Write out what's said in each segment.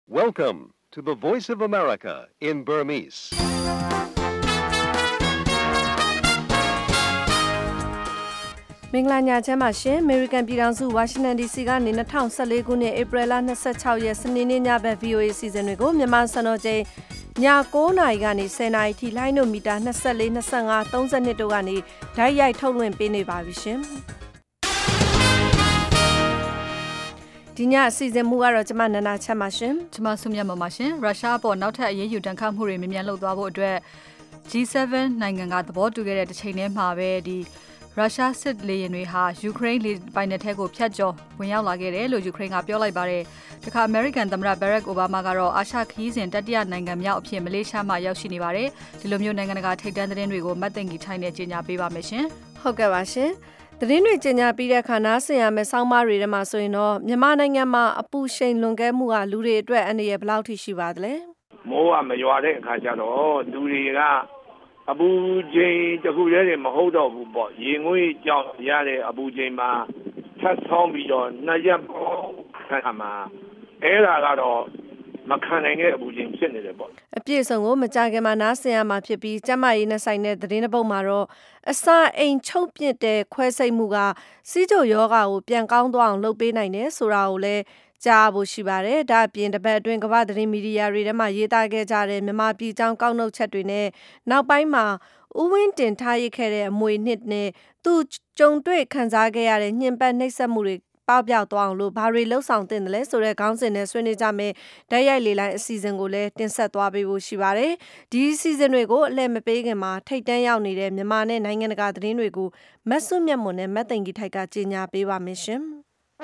Welcome to the Voice of America in Burmese. ။မင်္ဂလာညချမ်းပါရှင်။ American ပြည်ထောင်စု Washington DC ကနေ2014ခုနှစ် April 26ရက်စနေနေ့ညဘက် VOA စီစဉ်တွေကိုမြန်မာစံတော်ချိန်ည9:00နာရီကနေ10:00နာရီထိလိုင်းနိုမီတာ24 25 32တို့ကနေဓာတ်ရိုက်ထုတ်လွှင့်ပေးနေပါပြီရှင်။ဒီညအစီအစဉ်မူကတော့ကျမနန္ဒာချမ်းပါရှင်။ကျမဆုမြတ်မပါရှင်။ရုရှားအပေါ်နောက်ထပ်အရေးယူတန်ခတ်မှုတွေမြင်မြန်လုပ်သွားဖို့အတွက် G7 နိုင်ငံကသဘောတူခဲ့တဲ့တစ်ချိန်တည်းမှာပဲရုရှားစစ်လေယာဉ်တွေဟာယူကရိန်းလေပိုင်နက်ထဲကိုဖျက်ကျော်ဝင်ရောက်လာခဲ့တယ်လို့ယူကရိန်းကပြောလိုက်ပါတယ်။တခါအမေရိကန်သမ္မတဘရက်အိုဘားမားကတော့အာရှခရီးစဉ်တတိယနိုင်ငံမြောက်အဖြစ်မလေးရှားမှာရောက်ရှိနေပါတယ်။ဒီလိုမျိုးနိုင်ငံတကာထိပ်တန်းသတင်းတွေကိုမတ်သိင်္ဂီထိုင်းနဲ့ကြီးညာပေးပါမယ်ရှင်။ဟုတ်ကဲ့ပါရှင်။သတင်းတွေကြီးညာပြီးတဲ့အခါနားဆင်ရမယ့်စောင်းမတွေထဲမှာဆိုရင်တော့မြန်မာနိုင်ငံမှာအပူရှိန်လွန်ကဲမှုကလူတွေအတွက်အနေရဘယ်လောက်ထိရှိပါသလဲ။မိုးကမရွာတဲ့အခါကျတော့လူတွေကအပူချိန်တစ်ခုတည်းမဟုတ်တော့ဘူးပေါ့ရေငွေ့ကြောင့်ရတဲ့အပူချိန်မှာထပ်ဆောင်းပြီးတော့နှစ်ရက်ပေါ့ခါမှာအဲ့ဒါကတော့မခံနိုင်တဲ့အပူချိန်ဖြစ်နေတယ်ပေါ့အပြည့်စုံကိုမကြခင်မှာနားဆင်ရမှာဖြစ်ပြီးကျမရေးနဲ့ဆိုင်တဲ့သတင်းတစ်ပုဒ်မှာတော့အစာအိမ်ချုပ်ပြစ်တဲ့ခွဲစိတ်မှုကစီးကျုပ်ယောဂါကိုပြန်ကောင်းသွားအောင်လုပ်ပေးနိုင်တယ်ဆိုတာကိုလည်းကြားဖို့ရှိပါတယ်။ဒါအပြင်တစ်ပတ်အတွင်းကမ္ဘာသတင်းမီဒီယာတွေထဲမှာရေးသားခဲ့ကြတဲ့မြန်မာပြည်ကြောင်းကောက်နှုတ်ချက်တွေနဲ့နောက်ပိုင်းမှာဦးဝင်းတင်ထားရခဲ့တဲ့အမွေနှစ်နဲ့သူကြုံတွေ့ခံစားခဲ့ရတဲ့ညှဉ်းပန်းနှိပ်စက်မှုတွေပေါက်ပြောက်သွားအောင်လို့ဘာတွေလှုပ်ဆောင်တင်တယ်လဲဆိုတဲ့ခေါင်းစဉ်နဲ့ဆွေးနွေးကြမယ်ဓာတ်ရိုက်လေလိုင်းအစီအစဉ်ကိုလည်းတင်ဆက်သွားပေးဖို့ရှိပါတယ်။ဒီအစီအစဉ်တွေကိုအလှည့်မပေးခင်မှာထိတ်တန့်ရောက်နေတဲ့မြန်မာနဲ့နိုင်ငံတကာသတင်းတွေကိုမတ်စွမြတ်မွန်နဲ့မတ်သိင်္ဂီထိုက်ကကြေညာပေးပါမယ်ရှင်။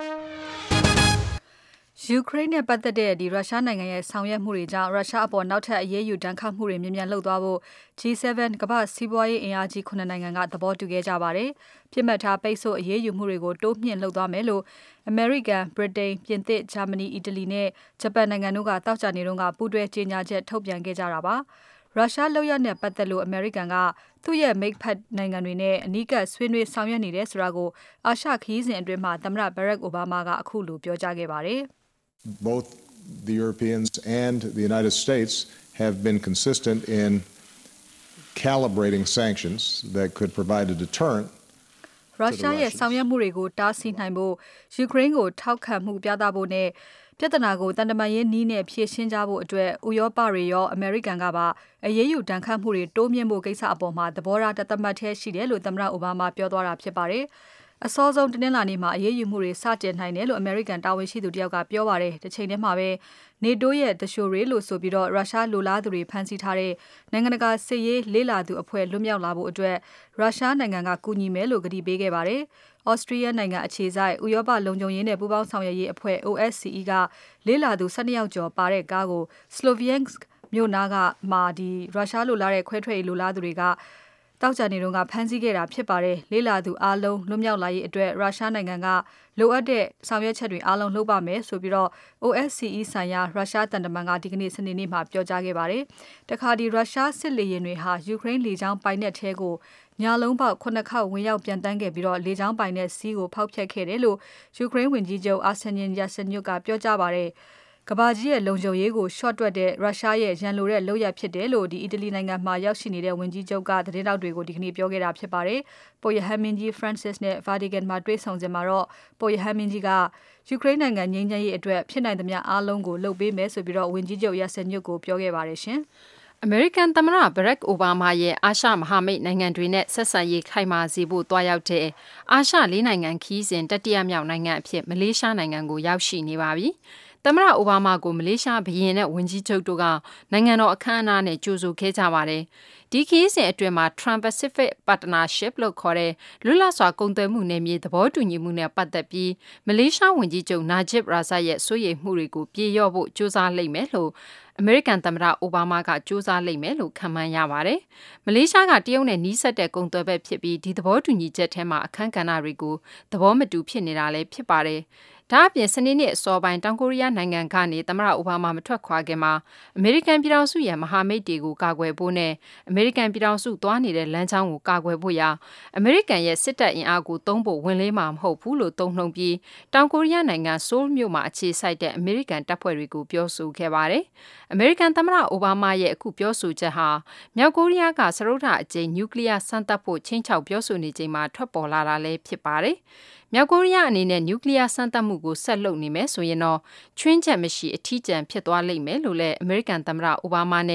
ယူကရိန်းနဲ့ပတ်သက်တဲ့ရုရှားနိုင်ငံရဲ့ဆောင်ရွက်မှုတွေကြောင့်ရုရှားအပေါ်နောက်ထပ်အရေးယူတန်ခတ်မှုတွေမြန်မြန်လှုပ်သွားဖို့ G7 ကမ္ဘာ့စီးပွားရေးအင်အားကြီး9နိုင်ငံကသဘောတူခဲ့ကြပါတယ်။ပြစ်မှတ်ထားပိတ်ဆို့အရေးယူမှုတွေကိုတိုးမြှင့်လှုပ်သွားမယ်လို့ American, Britain, ပြင်သစ်, Germany, Italy နဲ့ဂျပန်နိုင်ငံတို့ကတောက်ကြနေတုန်းကပူးတွဲကြေညာချက်ထုတ်ပြန်ခဲ့ကြတာပါ။ရုရှားလုပ်ရတဲ့ပတ်သက်လို့အမေရိကန်ကသူ့ရဲ့မိတ်ဖက်နိုင်ငံတွေနဲ့အနီးကပ်ဆွေးနွေးဆောင်ရွက်နေတယ်ဆိုတာကိုအာရှခရီးစဉ်အတွင်းမှာသမ္မတဘရက်အိုဘားမားကအခုလိုပြောကြားခဲ့ပါတယ်။ Both the Europeans and the United States have been consistent in calibrating sanctions that could provide a deterrent. ရုရှားရဲ့ဆောင်ရွက်မှုတွေကိုတားဆီးနိုင်ဖို့ယူကရိန်းကိုထောက်ခံမှုပြသဖို့နဲ့ပြဿနာကိုတန်တမာရေးနည်းနဲ့ဖြေရှင်းကြဖို့အတွက်ဥရောပတွေရောအမေရိကန်ကပါအရေးယူတန်ခတ်မှုတွေတိုးမြင့်ဖို့ကိစ္စအပေါ်မှာသဘောထားတသက်မှတ်ထဲရှိတယ်လို့သမ္မတအိုဘားမားပြောသွားတာဖြစ်ပါတယ်။အစောဆုံးတနင်္လာနေ့မှာအရေးယူမှုတွေစတင်နိုင်တယ်လို့အမေရိကန်တာဝန်ရှိသူတယောက်ကပြောပါတယ်။တစ်ချိန်တည်းမှာပဲ NATO ရဲ့တရှိုတွေလို့ဆိုပြီးတော့ရုရှားလိုလားသူတွေဖမ်းဆီးထားတဲ့နိုင်ငံတကာစစ်ရေးလေးလာသူအဖွဲ့လွတ်မြောက်လာဖို့အတွက်ရုရှားနိုင်ငံကကူညီမယ်လို့ကတိပေးခဲ့ပါတယ်။ Austria နိုင်ငံအခြေစိုက်ဥရောပလုံခြုံရေးနဲ့ပူးပေါင်းဆောင်ရွက်ရေးအဖွဲ့ OSCE ကလေးလာသူ12ယောက်ကျော်ပါတဲ့ကားကို Sloviansk မြို့နားကရုရှားလိုလားတဲ့ခွဲထွက်ရေးလိုလားသူတွေကတောက်ကြနေတုန်းကဖမ်းဆီးခဲ့တာဖြစ်ပါတယ်။လေးလာသူအားလုံးလွတ်မြောက်လာရေးအတွက်ရုရှားနိုင်ငံကလိုအပ်တဲ့ဆောင်ရွက်ချက်တွေအားလုံးလုပ်ပါမယ်ဆိုပြီးတော့ OSCE ဆိုင်ရာရုရှားတန်တမန်ကဒီကနေ့စနေနေ့မှာပြောကြားခဲ့ပါတယ်။တခါရုရှားစစ်လေယာဉ်တွေဟာယူကရိန်းလေကြောင်းပိုင်နက်ထဲကိုညလုံးပေါက်9ခေါက်ဝင်ရောက်ပြန်တန်းခဲ့ပြီးတော့လေကြောင်းပိုင်နက်စီးကိုဖောက်ဖျက်ခဲ့တယ်လို့ယူကရိန်းဝန်ကြီးချုပ်အာဆန်ယာဆန်ညွတ်ကပြောကြားပါတယ်။ကမ္ဘာကြီးရဲ့လုံခြုံရေးကိုရှော့တွက်တဲ့ရုရှားရဲ့ရန်လိုတဲ့လုပ်ရဖြစ်တယ်လို့အီတလီနိုင်ငံမှာရောက်ရှိနေတဲ့ဝန်ကြီးချုပ်ကသတင်းတောက်တွေကိုဒီကနေ့ပြောခဲ့တာဖြစ်ပါတယ်။ပုပ်ရဟန်းမင်းကြီး Francis နဲ့ Vatican မှာတွေ့ဆုံစဉ်မှာတော့ပုပ်ရဟန်းမင်းကြီးကယူကရိန်းနိုင်ငံငြိမ်းချမ်းရေးအတွက်ဖြစ်နိုင်သမျှအားလုံးကိုလုပ်ပေးမယ်ဆိုပြီးတော့ဝန်ကြီးချုပ်ယာဆန်ညွတ်ကိုပြောခဲ့ပါတယ်ရှင်။အမေရိကန်သမ္မတဘရက်အိုဘားမားရဲ့အာရှမဟာမိတ်နိုင်ငံတွေနဲ့ဆက်ဆံရေးခိုင်မာစေဖို့တွားရောက်တဲ့အာရှ၄နိုင်ငံခီးစဉ်တတိယမြောက်နိုင်ငံအဖြစ်မလေးရှားနိုင်ငံကိုရောက်ရှိနေပါပြီ။သမ္မတအိုဘားမားကိုမလေးရှားဘုရင်နဲ့ဝန်ကြီးချုပ်တို့ကနိုင်ငံတော်အခမ်းအနားနဲ့ကြိုဆိုခဲ့ကြပါတယ်။ဒီခရီးစဉ်အတွင်းမှာ Trans-Pacific Partnership လို့ခေါ်တဲ့လွတ်လပ်စွာကုန်သွယ်မှုနယ်မြေသဘောတူညီမှုနဲ့ပတ်သက်ပြီးမလေးရှားဝန်ကြီးချုပ်နာဂျစ်ရာဇတ်ရဲ့စိုးရိမ်မှုတွေကိုပြေလျော့ဖို့ကြိုးစားလိမ့်မယ်လို့အမေရိကန်သမ္မတအိုဘားမားကကြိုးစားလိမ့်မယ်လို့ခန့်မှန်းရပါတယ်။မလေးရှားကတရုတ်နဲ့နီးစပ်တဲ့ကုန်သွယ်ဘက်ဖြစ်ပြီးဒီသဘောတူညီချက်ထဲမှာအခန်းကဏ္ဍတွေကိုသဘောမတူဖြစ်နေတာလည်းဖြစ်ပါတယ်။ ဒါဒါအပြင်စနေနေ့အစောပိုင်းတောင်ကိုရီးယားနိုင်ငံကနေသမ္မတအိုဘားမားမထွက်ခွာခင်မှာအမေရိကန်ပြည်ထောင်စုရဲ့မဟာမိတ်တွေကိုကာကွယ်ဖို့နဲ့အမေရိကန်ပြည်ထောင်စုသွားနေတဲ့လမ်းကြောင်းကိုကာကွယ်ဖို့ရာအမေရိကန်ရဲ့စစ်တပ်အင်အားကိုသုံးဖို့ဝင်လေးမှာမဟုတ်ဘူးလို့သုံးနှုန်းပြီးတောင်ကိုရီးယားနိုင်ငံဆိုးလ်မြို့မှာအခြေစိုက်တဲ့အမေရိကန်တပ်ဖွဲ့တွေကိုပြောဆိုခဲ့ပါတယ်။အမေရိကန်သမ္မတအိုဘားမားရဲ့အခုပြောဆိုချက်ဟာမြောက်ကိုရီးယားကစရုပ်ထအကြိမ်နျူကလ িয়ার စမ်းသပ်ဖို့ချင်းချောက်ပြောဆိုနေချိန်မှာထွက်ပေါ်လာတာလည်းဖြစ်ပါတယ်။မြောက်ကိုရီးယားအနေနဲ့နျူကလ িয়ার စမ်းသပ်မှုကိုဆက်လုပ်နေမယ်ဆိုရင်တော့ချွင်းချက်မရှိအထီးကျန်ဖြစ်သွားလိမ့်မယ်လို့လည်းအမေရိကန်သမ္မတအိုဘားမား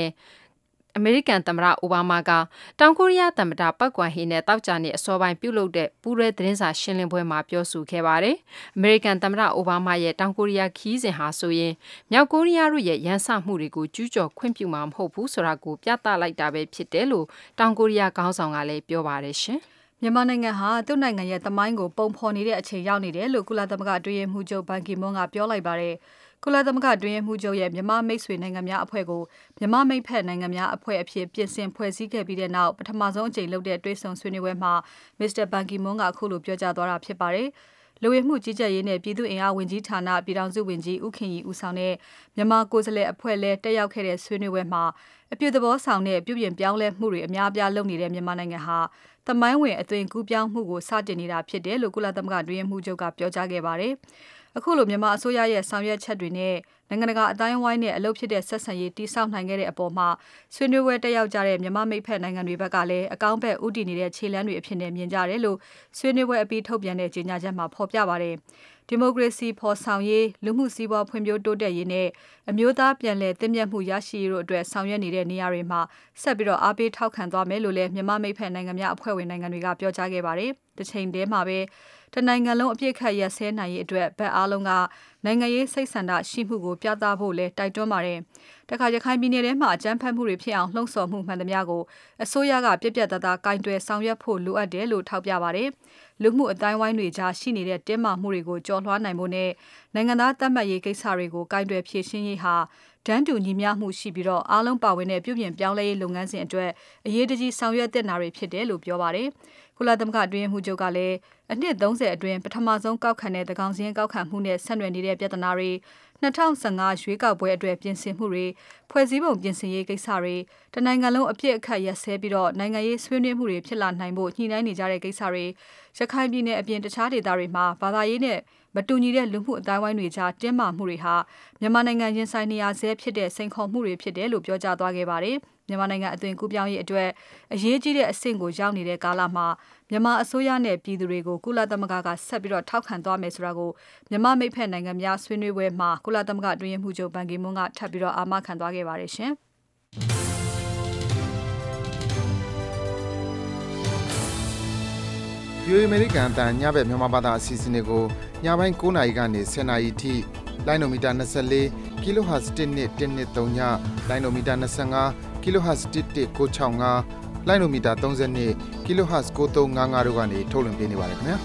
ကတောင်ကိုရီးယားသမ္မတပတ်ကွမ်ဟေနဲ့တောက်ကြနေအစောပိုင်းပြုလုပ်တဲ့ပူးရဲသတင်းစာရှင်းလင်းပွဲမှာပြောဆိုခဲ့ပါတယ်။အမေရိကန်သမ္မတအိုဘားမားရဲ့တောင်ကိုရီးယားခီးစဉ်ဟာဆိုရင်မြောက်ကိုရီးယားတို့ရဲ့ရန်စမှုတွေကိုကျူးကျော်ခွင့်ပြုမှာမဟုတ်ဘူးဆိုတာကိုပြသလိုက်တာပဲဖြစ်တယ်လို့တောင်ကိုရီးယားခေါင်းဆောင်ကလည်းပြောပါတယ်ရှင်။မြန်မာနိုင်ငံဟာသူ့နိုင်ငံရဲ့သမိုင်းကိုပုံဖော်နေတဲ့အချိန်ရောက်နေတယ်လို့ကုလသမဂ္ဂအတွင်းရေးမှူးချုပ်ဘန်ကီမွန်းကပြောလိုက်ပါတယ်။ကုလသမဂ္ဂအတွင်းရေးမှူးချုပ်ရဲ့မြန်မာမိတ်ဆွေနိုင်ငံများအဖွဲ့ကိုမြန်မာမိတ်ဖက်နိုင်ငံများအဖွဲ့အဖြစ်ပြင်ဆင်ဖွဲ့စည်းခဲ့ပြီးတဲ့နောက်ပထမဆုံးအကြိမ်လုပ်တဲ့တွဲဆုံဆွေးနွေးပွဲမှာမစ္စတာဘန်ကီမွန်းကအခုလိုပြောကြားသွားတာဖြစ်ပါတယ်။လူဝင်မှုကြီးကြပ်ရေးနဲ့ပြည်သူ့အင်အားဝန်ကြီးဌာနပြည်ထောင်စုဝန်ကြီးဦးခင်ရီဦးဆောင်တဲ့မြန်မာကိုယ်စားလှယ်အဖွဲ့လည်းတက်ရောက်ခဲ့တဲ့ဆွေးနွေးပွဲမှာအပြုသဘောဆောင်တဲ့ပြုပြင်ပြောင်းလဲမှုတွေအများအပြားလုပ်နေတဲ့မြန်မာနိုင်ငံဟာသမိုင်းဝင်အသွင်ကူးပြောင်းမှုကိုစတင်နေတာဖြစ်တယ်လို့ကုလသမဂ္ဂအတွင်းရေးမှူးချုပ်ကပြောကြားခဲ့ပါတယ်။အခုလိုမြန်မာအစိုးရရဲ့ဆောင်ရွက်ချက်တွေနဲ့နိုင်ငံတကာအတိုင်းအဝိုင်းနဲ့အလုပ်ဖြစ်တဲ့ဆက်ဆံရေးတိစောက်နိုင်ခဲ့တဲ့အပေါ်မှာဆွေးနွေးပွဲတက်ရောက်ကြတဲ့မြန်မာမိတ်ဖက်နိုင်ငံတွေဘက်ကလည်းအကောင်းဘက်ဥတည်နေတဲ့ခြေလှမ်းတွေအဖြစ်နဲ့မြင်ကြတယ်လို့ဆွေးနွေးပွဲအပြီးထုတ်ပြန်တဲ့ကြေညာချက်မှာဖော်ပြပါတယ်။ဒီမိုကရေစီဖော်ဆောင်ရေးလူမှုစီးပွားဖွံ့ဖြိုးတိုးတက်ရေးနဲ့အမျိုးသားပြန်လည်သင့်မြတ်မှုရရှိရေးတို့အတွက်ဆောင်ရွက်နေတဲ့နေရာတွေမှာဆက်ပြီးတော့အားပေးထောက်ခံသွားမယ်လို့လည်းမြန်မာမိတ်ဖက်နိုင်ငံများအဖွဲ့ဝင်နိုင်ငံတွေကပြောကြားခဲ့ပါတယ်။တစ်ချိန်တည်းမှာပဲတနိုင်ငံလုံးအပြစ်ခတ်ရက်စဲနိုင်ရေးအတွက်ဗတ်အားလုံးကနိုင်ငံရေးစိတ်ဆန္ဒရှိမှုကိုပြသဖို့လည်းတိုက်တွန်းပါတယ်။တခါရခိုင်ပြည်နယ်ထဲမှာအကြမ်းဖက်မှုတွေဖြစ်အောင်လှုံ့ဆော်မှုမှန်သမျှကိုအစိုးရကပြက်ပြက်သားသားကင်တွယ်ဆောင်ရွက်ဖို့လိုအပ်တယ်လို့ထောက်ပြပါတယ်။လူမှုအတိုင်းဝိုင်းတွေကြားရှိနေတဲ့တင်းမာမှုတွေကိုကျော်လွှားနိုင်ဖို့နဲ့နိုင်ငံသားသတ်မှတ်ရေးကိစ္စတွေကိုကင်တွယ်ဖြေရှင်းရေးဟာတန်းတူညီမျှမှုရှိပြီးတော့အားလုံးပါဝင်တဲ့ပြုပြင်ပြောင်းလဲရေးလုပ်ငန်းစဉ်အတွက်အရေးတကြီးဆောင်ရွက်သင့်တာတွေဖြစ်တယ်လို့ပြောပါတယ်။ကုလသမဂ္ဂအတွင်းရေးမှူးချုပ်ကလည်းအနှစ်30အတွင်းပထမဆုံးကောက်ခံတဲ့သကောင်စင်းကောက်ခံမှုနဲ့ဆက်နွယ်နေတဲ့ပြဿနာတွေ2015ရွေးကောက်ပွဲအတွက်ပြင်ဆင်မှုတွေဖွဲ့စည်းပုံပြင်ဆင်ရေးကိစ္စတွေတနိုင်ငံလုံးအပြစ်အခတ်ရက်စဲပြီးတော့နိုင်ငံရေးဆွေးနွေးမှုတွေဖြစ်လာနိုင်ဖို့ညှိနှိုင်းနေကြတဲ့ကိစ္စတွေရခိုင်ပြည်နယ်အပြင်တခြားဒေသတွေမှာဘာသာရေးနဲ့မတူညီတဲ့လူမှုအတိုင်းဝိုင်းတွေကြားတင်းမာမှုတွေဟာမြန်မာနိုင်ငံရင်ဆိုင်နေရဆဲဖြစ်တဲ့စိန်ခေါ်မှုတွေဖြစ်တယ်လို့ပြောကြားသွားခဲ့ပါတယ်။မြန်မာနိုင်ငံအသွင်ကူးပြောင်းရေးအတွက်အရေးကြီးတဲ့အဆင့်ကိုရောက်နေတဲ့ကာလမှာမြန်မာအစိုးရနဲ့ပြည်သူတွေကိုကုလသမဂ္ဂကဆက်ပြီးတော့ထောက်ခံသွားမယ်ဆိုတာကိုမြန်မာမိတ်ဖက်နိုင်ငံများဆွေးနွေးပွဲမှာကုလသမဂ္ဂအတွင်းရေးမှူးချုပ်ဘန်ကီမွန်းကထပ်ပြီးတော့အာမခံသွားခဲ့ပါတယ်ရှင်။ VOA အမေရိကန်အတန်ညဘက်မြန်မာဘာသာအစီအစဉ်တွေကိုညပိုင်း9:00နာရီကနေ10:00နာရီထိလိုင်းနိုမီတာ24 kHz 12113ညလိုင်းနိုမီတာ25 kHz 11965လိုင်းနိုမီတာ32 kHz 9355တို့ကနေထုတ်လွှင့်ပေးနေပါတယ်ခင်ဗျာ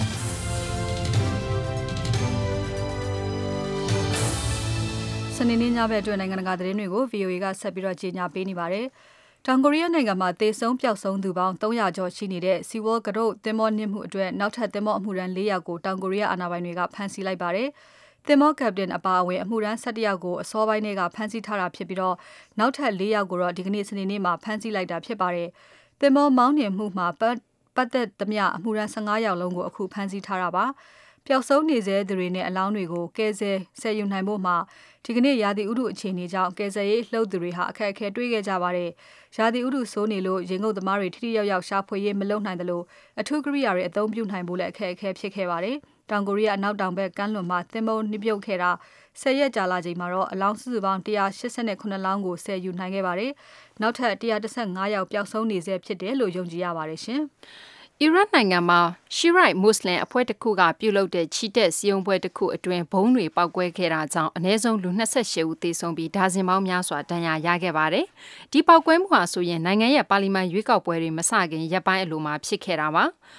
စနေနေ့ညဘက်အတွင်းနိုင်ငံတကာသတင်းတွေကို VOA ကဆက်ပြီးတော့ကြေညာပေးနေပါတယ်။တောင်ကိုရီးယားနိုင်ငံမှာသေဆုံးပျောက်ဆုံးသူပေါင်း300ကျော်ရှိနေတဲ့ Sewol ကရုတ်သင်္ဘောနစ်မှုအတွက်နောက်ထပ်သင်္ဘောအမှုထမ်း4ယောက်ကိုတောင်ကိုရီးယားအာဏာပိုင်တွေကဖမ်းဆီးလိုက်ပါတယ်။သင်္ဘောကပတိန်အပါအဝင်အမှုထမ်း17ယောက်ကိုအစောပိုင်းကဖမ်းဆီးထားတာဖြစ်ပြီးတော့နောက်ထပ်4ယောက်ကိုတော့ဒီကနေ့စနေနေ့မှာဖမ်းဆီးလိုက်တာဖြစ်ပါတယ်။သင်္ဘောမောင်းနှင်မှုမှာပတ်သက်သမျှအမှုထမ်း15ယောက်လုံးကိုအခုဖမ်းဆီးထားတာပါ။ပျောက်ဆုံးနေစေသူတွေနဲ့အလောင်းတွေကိုကယ်ဆယ်ယူနိုင်ဖို့မှာဒီကနေ့ရာသီဥတုအခြေအနေကြောင့်ကယ်ဆယ်ရေးလှုပ်သူတွေဟာအခက်အခဲတွေ့ခဲ့ကြပါတယ်။ရာသီဥတုဆိုးနေလို့ရေငုပ်သမားတွေထိထိရောက်ရောက်ရှာဖွေရေးမလုပ်နိုင်တယ်လို့အထူးကိရိယာတွေအသုံးပြုနိုင်ဖို့လည်းအခက်အခဲဖြစ်ခဲ့ပါတယ်။တောင်ကိုရီးယားအနောက်တောင်ဘက်ကမ်းလွန်မှာသင်္ဘောနစ်မြုပ်ခဲ့တာ10ရက်ကြာလာချိန်မှာတော့အလောင်းစုစုပေါင်း189လောင်းကိုဆယ်ယူနိုင်ခဲ့ပါတယ်။နောက်ထပ်115ယောက်ပျောက်ဆုံးနေဆဲဖြစ်တယ်လို့ယုံကြည်ရပါတယ်ရှင်။အီရတ်နိုင်ငံမှာရှီရိုက်မွတ်စလင်အဖွဲ့တစ်ခုကပြုလုပ်တဲ့ချီတက်စီယုံပွဲတစ်ခုအတွင်းဘုံတွေပောက်ကွဲခဲ့တာကြောင့်အနည်းဆုံးလူ28ဦးသေဆုံးပြီးဒါဇင်ပေါင်းများစွာဒဏ်ရာရခဲ့ပါတယ်။ဒီပောက်ကွဲမှုဟာဆိုရင်နိုင်ငံရဲ့ပါလီမန်ရွေးကောက်ပွဲတွေမစခင်ရက်ပိုင်းအလိုမှာဖြစ်ခဲ့တာပါ။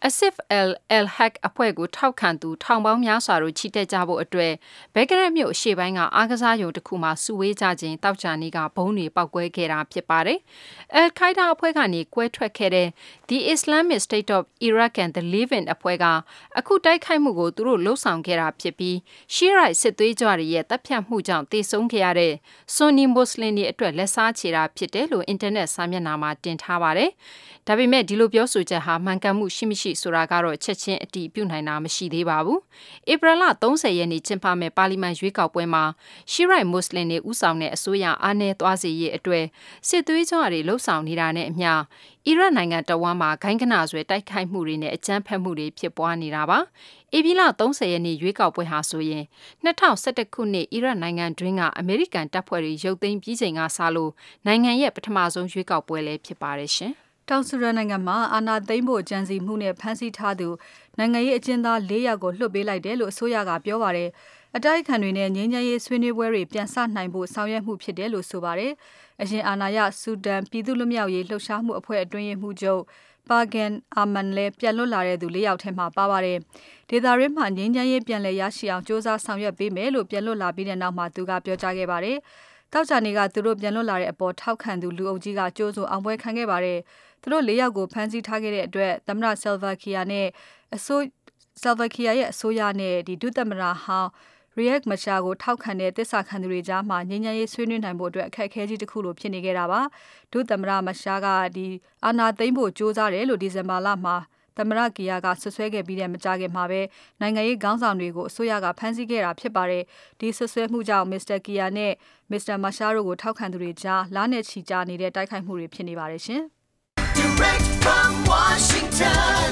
Asif al-Haq အဖွဲ့ကိုထောက်ခံသူထောင်ပေါင်းများစွာတို့ချီတက်ကြဖို့အတွက်ဘယ်ဂရက်မြို့အရှေ့ပိုင်းကအားကစားရုံတစ်ခုမှာစုဝေးကြခြင်းတောက်ချာနေကဘုံတွေပောက်ကွဲခဲ့တာဖြစ်ပါတယ်။ Al-Qaeda အဖွဲ့ကနေကွဲထွက်ခဲ့တဲ့ The Islamic State of Iraq and the Levant အဖွဲ့ကအခုတိုက်ခိုက်မှုကိုသူတို့လှုပ်ဆောင်ခဲ့တာဖြစ်ပြီး Shiite စစ်သွေးကြွတွေရဲ့တပ်ဖြတ်မှုကြောင့်တေဆုံးခဲ့ရတဲ့ Sunni Muslim တွေအတွက်လက်စားချေတာဖြစ်တယ်လို့အင်တာနက်စာမျက်နှာမှာတင်ထားပါတယ်။ဒါပေမဲ့ဒီလိုပြောဆိုချက်ဟာမှန်ကန်မှုရှိမရှိဆိုတာကတော့ချက်ချင်းအတည်ပြုနိုင်တာမရှိသေးပါဘူး။ဧပြီလ30ရက်နေ့ကျင်းပမယ့်ပါလီမန်ရွေးကောက်ပွဲမှာ Shiite Muslim တွေဦးဆောင်တဲ့အစိုးရအားနည်းသွားစေရေးအတွက်စစ်သွေးကြွတွေလှုပ်ဆောင်နေတာနဲ့အမျှအီရတ်နိုင်ငံတဝမ်းမှာဂိုင်းကနဆွဲတိုက်ခိုက်မှုတွေနဲ့အကြမ်းဖက်မှုတွေဖြစ်ပွားနေတာပါ။ဧပြီလ30ရက်နေ့ရွေးကောက်ပွဲဟာဆိုရင်2011ခုနှစ်အီရတ်နိုင်ငံတွင်းကအမေရိကန်တပ်ဖွဲ့တွေရုပ်သိမ်းပြီးချိန်ကစလို့နိုင်ငံရဲ့ပထမဆုံးရွေးကောက်ပွဲလည်းဖြစ်ပါတယ်ရှင်။တောင်ဆူဒန်နိုင်ငံမှာအာဏာသိမ်းဖို့ကြံစီမှုနဲ့ဖမ်းဆီးထားသူနိုင်ငံရေးအကျဉ်းသား4ယောက်ကိုလွှတ်ပေးလိုက်တယ်လို့အစိုးရကပြောပါတယ်။အတိုက်အခံတွေနဲ့ငြိမ်းချမ်းရေးဆွေးနွေးပွဲတွေပြန်ဆနိုင်ဖို့ဆောင်ရွက်မှုဖြစ်တယ်လို့ဆိုပါတယ်။အရင်အာဏာရဆူဒန်ပြည်သူ့လွတ်မြောက်ရေးလှုပ်ရှားမှုအဖွဲ့အတွင်းရေးမှူးချုပ်Pagan Aman လည်းပြန်လွတ်လာတဲ့သူ4ယောက်ထဲမှာပါပါတယ်။ဒေသရင်းမှာငြိမ်းချမ်းရေးပြန်လည်ရရှိအောင်စ조사ဆောင်ရွက်ပေးမယ်လို့ပြန်လွတ်လာပြီးတဲ့နောက်မှာသူကပြောကြားခဲ့ပါတယ်။တောက်ချာနေကသူတို့ပြန်လွတ်လာတဲ့အပေါ်ထောက်ခံသူလူအုပ်ကြီးကကြိုးဆိုအောင်ပွဲခံခဲ့ပါတယ်။သူတို့4ယောက်ကိုဖမ်းဆီးထားခဲ့တဲ့အတွက်သမ္မတ Salva Kiir ရဲ့အစိုးရနဲ့ဒုသမ္မတဟောင်းRiek Machar ကိုထောက်ခံတဲ့သစ္စာခံသူတွေကြားမှာငြိမ်းချမ်းရေးဆွေးနွေးနိုင်ဖို့အတွက်အခက်အခဲကြီးတစ်ခုလိုဖြစ်နေခဲ့တာပါ။ဒုသမ္မတ Machar ကအာဏာသိမ်းဖို့ကြိုးစားတယ်လို့ဒီဇင်ဘာလမှာသမ္မတကီယာကဆွဆွဲခဲ့ပြီးတဲ့မကြာခင်မှာပဲနိုင်ငံရေးခေါင်းဆောင်တွေကိုအစိုးရကဖမ်းဆီးခဲ့တာဖြစ်ပါတယ်။ဒီဆွဆွဲမှုကြောင့် Mr. Kiir နဲ့ Mr. Machar တို့ကိုထောက်ခံသူတွေကြားလနဲ့ချီကြာနေတဲ့တိုက်ခိုက်မှုတွေဖြစ်နေပါတယ်ရှင်။ Direct from Washington,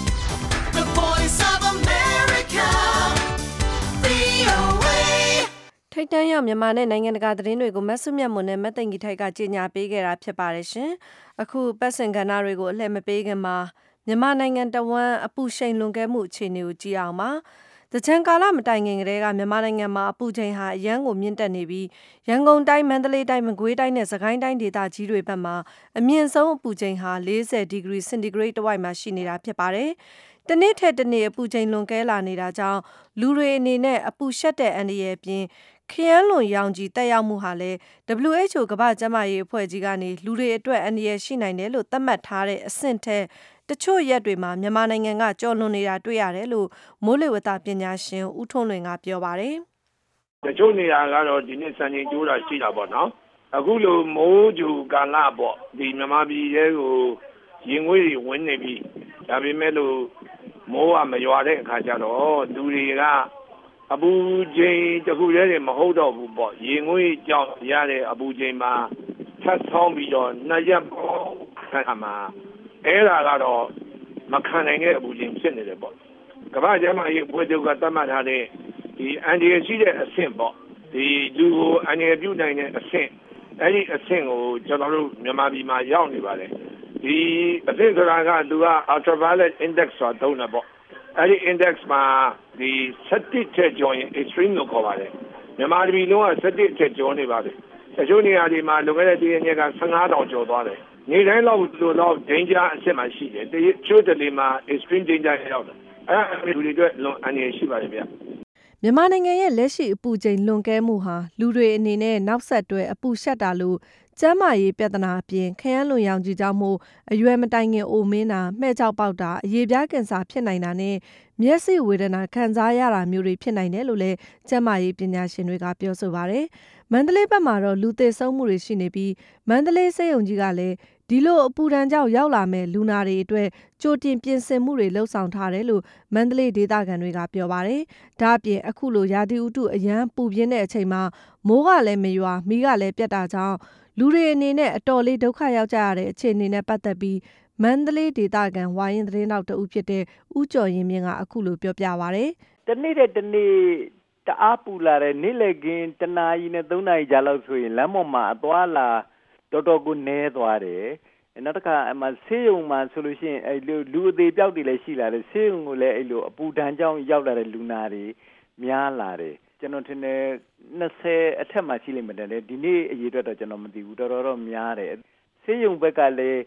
the voice of America, VOA. ထိတ်တန့်ရောက်မြန်မာနဲ့နိုင်ငံတကာသတင်းတွေကိုမဆုမြတ်မွန်နဲ့မသိင်္ဂီထိုက်ကကြေညာပေးခဲ့တာဖြစ်ပါတယ်ရှင်။အခုပတ်စင်ကဏ္ဍတွေကိုအလှည့်မပေးခင်မှာမြန်မာနိုင်ငံတဝန်းအပူရှိန်လွန်ကဲမှုအခြေအနေကိုကြည့်အောင်ပါ။တကြံကာလမတိုင်ခင်ကတည်းကမြန်မာနိုင်ငံမှာအပူချိန်ဟာအရန်ကိုမြင့်တက်နေပြီးရန်ကုန်တိုင်းမန္တလေးတိုင်းမကွေးတိုင်းနဲ့စကိုင်းတိုင်းဒေသကြီးတွေဘက်မှာအမြင့်ဆုံးအပူချိန်ဟာ40ဒီဂရီစင်တီဂရိတ်တဝိုက်မှာရှိနေတာဖြစ်ပါတယ်။တနေ့ထက်တနေ့အပူချိန်လွန်ကဲလာနေတာကြောင့်လူတွေအနေနဲ့အပူရှက်တဲ့အန္တရာယ်ပြင်ခရမ်းလွန်ရောင်ကြီးတက်ရောက်မှုဟာလည်း WHO ကမ္ဘာ့ကျန်းမာရေးအဖွဲ့ကြီးကနေလူတွေအတွက်အန္တရာယ်ရှိနိုင်တယ်လို့သတ်မှတ်ထားတဲ့အဆင့်ထက်တချို့ရက်တွေမှာမြန်မာနိုင်ငံကကြော်လွန်နေတာတွေ့ရတယ်လို့မိုးလေဝသပညာရှင်ဦးထွန်းလွင်ကပြောပါတယ်။တချို့နေရာကတော့ဒီနေ့စံချိန်ကျိုးတာရှိတာပေါ့နော်။အခုလိုမိုးကြိုကာလပေါ့ဒီမြန်မာပြည်ရဲ့ကိုရင်ငွေ့တွေဝင်နေပြီ။ဒါပေမဲ့လို့မိုးကမရွာတဲ့အခါကျတော့လူတွေကအပူချိန်တခုတည်းတွေမဟုတ်တော့ဘူးပေါ့။ရင်ငွေ့ကြောင့်ရတဲ့အပူချိန်မှာထပ်ဆောင်းပြီးတော့နှစ်ရက်ပေါ့ခါမှာအဲ့ဒါကတော့မခံနိုင်တဲ့အပူချိန်ဖြစ်နေတယ်ပေါ့ကမ္ဘာ့ကျန်းမာရေးအဖွဲ့ချုပ်ကသတ်မှတ်ထားတဲ့ဒီအန်ဒီရရှိတဲ့အဆင့်ပေါ့ဒီလူကိုအန်ဒီရပြုနိုင်တဲ့အဆင့်အဲ့ဒီအဆင့်ကိုကျွန်တော်တို့မြန်မာပြည်မှာရောက်နေပါတယ်ဒီအဆင့်ဆိုတာကသူက ultraviolet index ဆိုတာသုံးတာပေါ့အဲ့ဒီ index မှာဒီ17ထက်ကျော်ရင် extreme လို့ခေါ်ပါတယ်မြန်မာပြည်လုံးက17ထက်ကျော်နေပါတယ်တချို့နေရာတွေမှာလွန်ခဲ့တဲ့တရက်က15,000ကျော်သွားတယ်နေတိုင်းလောက်လို့တော့ danger အဆင့်မှာရှိတယ်တချို့တလေမှာ extreme danger ရောက်တယ်အဲ့ဒါလူတွေအတွက်လွန်အန္တရာယ်ရှိပါတယ်ဗျမြန်မာနိုင်ငံရဲ့လက်ရှိအပူချိန်လွန်ကဲမှုဟာလူတွေအနေနဲ့နောက်ဆက်တွဲအပူရှက်တာလို့ကျန်းမာရေးပြဿနာအပြင်ခရမ်းလွန်ရောင်ကြီးကြောင့်မို့အရွယ်မတိုင်ခင်အိုမင်းတာမှဲ့ကြောက်ပေါက်တာအရေပြားကင်ဆာဖြစ်နိုင်တာနဲ့မျက်စိဝေဒနာခံစားရတာမျိုးတွေဖြစ်နိုင်တယ်လို့လည်းကျန်းမာရေးပညာရှင်တွေကပြောဆိုပါတယ်မန္တလေးဘက်မှာတော့လူသေဆုံးမှုတွေရှိနေပြီးမန္တလေးစေယုံကြီးကလည်းဒီလိုအပူဒဏ်ကြောင့်ရောက်လာမဲ့လူနာတွေအတွက်ကြိုတင်ပြင်ဆင်မှုတွေလှုပ်ဆောင်ထားတယ်လို့မန္တလေးဒေသခံတွေကပြောပါတယ်။ဒါ့အပြင်အခုလိုရာသီဥတုအရန်ပူပြင်းတဲ့အချိန်မှာမိုးကလည်းမရွာမီးကလည်းပြတ်တာကြောင့်လူတွေအနေနဲ့အတော်လေးဒုက္ခရောက်ကြရတဲ့အခြေအနေနဲ့ပတ်သက်ပြီးမန္တလေးဒေသခံဝါရင်သတင်းတောက်တဦးဖြစ်တဲ့ဦးကျော်ရင်မြင့်ကအခုလိုပြောပြပါဗျ။တနေ့တဲ့တနေ့တအားပူလာတဲ့နေ့လည်ခင်းတနာရီနဲ့3နာရီကြာလောက်ဆိုရင်လမ်းပေါ်မှာအသွားလာတော်တော်ကိုနည်းသွားတယ်နောက်တစ်ခါအမှဆေးရုံမှာဆိုလို့ရှိရင်အဲ့လူအသေးပြောက်တွေလည်းရှိလာတယ်ဆေးရုံကိုလည်းအဲ့လိုအပူဒဏ်ကြောင့်ရောက်လာတဲ့လူနာတွေများလာတယ်ကျွန်တော်ထင်တယ်20အထက်မှာရှိလိမ့်မယ်တဲ့ဒီနေ့အရေးအတွက်တော့ကျွန်တော်မသိဘူးတော်တော်များတယ်ဆေးရုံဘက်ကလည်း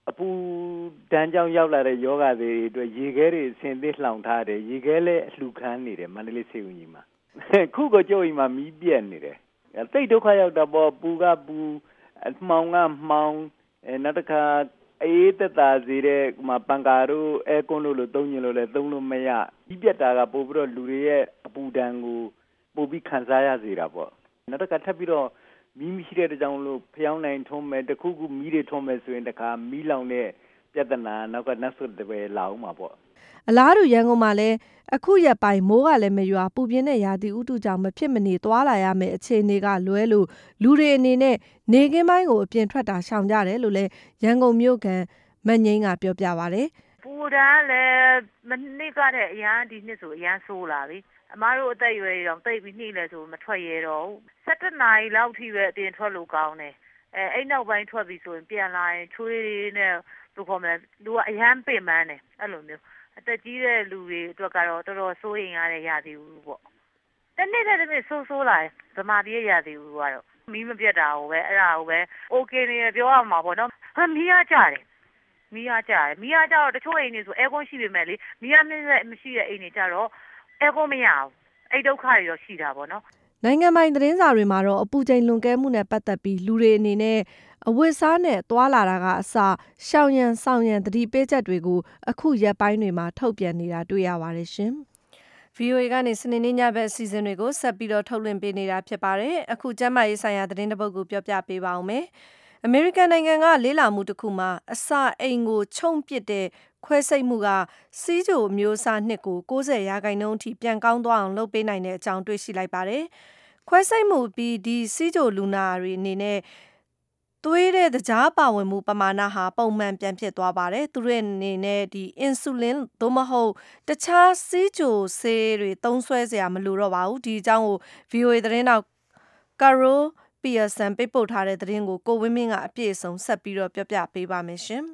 အပူတန်းကြောင်ရောက်လာတဲ့ယောဂတွေအတွက်ရေခဲတွေဆင်သစ်လှောင်ထားတယ်ရေခဲလည်းအလှခန်းနေတယ်မန္တလေးဆေးရုံကြီးမှာခုကကြိုးကြီးမှာမီးပြက်နေတယ်တိတ်ဒုက္ခရောက်တာပေါ့ပူကပူမှောင်ကမှောင်နောက်တစ်ခါအေးသက်သာစေတဲ့ပန်ကာတို့အဲကွန်းတို့လိုသုံးရင်လို့လည်းသုံးလို့မရကြီးပြတ်တာကပို့ပြီးတော့လူတွေရဲ့အပူဒဏ်ကိုပို့ပြီးခံစားရစေတာပေါ့နောက်တစ်ခါထပ်ပြီးတော့မီးမရှိတဲ့ကြောင်လို့ဖျောင်းနိုင်ထုံးမဲ့တခုခုမီးတွေထုံးမဲ့ဆိုရင်တခါမီးလောင်တဲ့ပြဿနာနောက်ကနတ်ဆွတ်တွေလာအောင်မှာပေါ့အလားတူရန်ကုန်မှာလည်းအခုရက်ပိုင်းမိုးကလည်းမရွာပူပြင်းတဲ့ရာသီဥတုကြောင့်မဖြစ်မနေသွားလာရမယ့်အခြေအနေကလွဲလို့လူတွေအနေနဲ့နေကင်းပိုင်းကိုအပြင်ထွက်တာရှောင်ကြတယ်လို့လည်းရန်ကုန်မြို့ကန်မငိမ့်ကပြောပြပါတယ်ပူတာလည်းမနေ့ကတဲ့အရန်ဒီနှစ်ဆိုအရန်ဆိုးလာပြီအမားတို့အသက်အရွယ်တွေတော့တိတ်ပြီးနှိမ့်လဲဆိုမထွက်ရတော့17နာရီလောက်ထိပဲအပြင်ထွက်လို့ကောင်းတယ်အဲ့နောက်ပိုင်းထွက်ပြီးဆိုရင်ပြန်လာရင်ချွေးတွေနဲ့ဘယ်လိုခေါ်မလဲလူကအရန်ပင်ပန်းတယ်အဲ့လိုမျိုးအသက်ကြီးတဲ့လူတွေအတွက်ကတော့တော်တော်စိုးရိမ်ရတဲ့ရာသီဥတုပေါ့တနေ့တည်းဆိုးလာတယ်ဗမာပြည်ရဲ့ရာသီဥတုကတော့မီးမပြတ်တာကိုပဲအဲ့ဒါကိုပဲ okay နေပြောရမှာပေါ့နော်မီးအားကြတယ်မီးအားကြတော့တချို့အိမ်တွေဆိုအဲကွန်းရှိပေမဲ့လေမီးအားမရှိတဲ့အိမ်တွေကြတော့အဲကွန်းမရဘူးအဲ့ဒုက္ခတွေတော့ရှိတာပေါ့နော်နိုင်ငံပိုင်သတင်းစာတွေမှာတော့အပူချိန်လွန်ကဲမှုနဲ့ပတ်သက်ပြီးလူတွေအနေနဲ့အဝတ်စားနဲ့သွားလာတာကအစရှောင်ရံဆောင်ရံသတိပေးချက်တွေကိုအခုရက်ပိုင်းတွေမှာထုတ်ပြန်နေတာတွေ့ရပါတယ်ရှင်။ VOA ကနေစနေနေ့ညဘက်အစီအစဉ်တွေကိုဆက်ပြီးတော့ထုတ်လွှင့်ပေးနေတာဖြစ်ပါတယ်။အခုကျမ်းမာရေးဆိုင်ရာသတင်းတစ်ပုဒ်ကိုပြောပြပေးပါဦးမယ်။အမေရိကန်နိုင်ငံကလေးလာမှုတစ်ခုမှာအစာအိမ်ကိုချုံပစ်တဲ့ခွဲစိတ်မှုကစီးချိုမျိုးစားနှစ်ကို90%အထိပြန်ကောင်းသွားအောင်လုပ်ပေးနိုင်တဲ့အကြောင်းတွေ့ရှိလိုက်ပါတယ်။ခွဲစိတ်မှုပြီးဒီစီးချိုလူနာတွေအနေနဲ့သွေးတဲ့တကြားပါဝင်မှုပမာဏဟာပုံမှန်ပြန်ဖြစ်သွားပါတယ်သူတို့အနေနဲ့ဒီအင်ဆူလင်သို့မဟုတ်တခြားစီးချိုဆေးတွေသုံးစွဲစရာမလိုတော့ပါဘူးဒီအကြောင်းကို VOA သတင်းတောက် Carol Pearson ပေးပို့ထားတဲ့သတင်းကိုကိုဝင်းမင်းကအပြည့်အစုံဆက်ပြီးတော့ပြောပြပေးပါမယ်ရှင်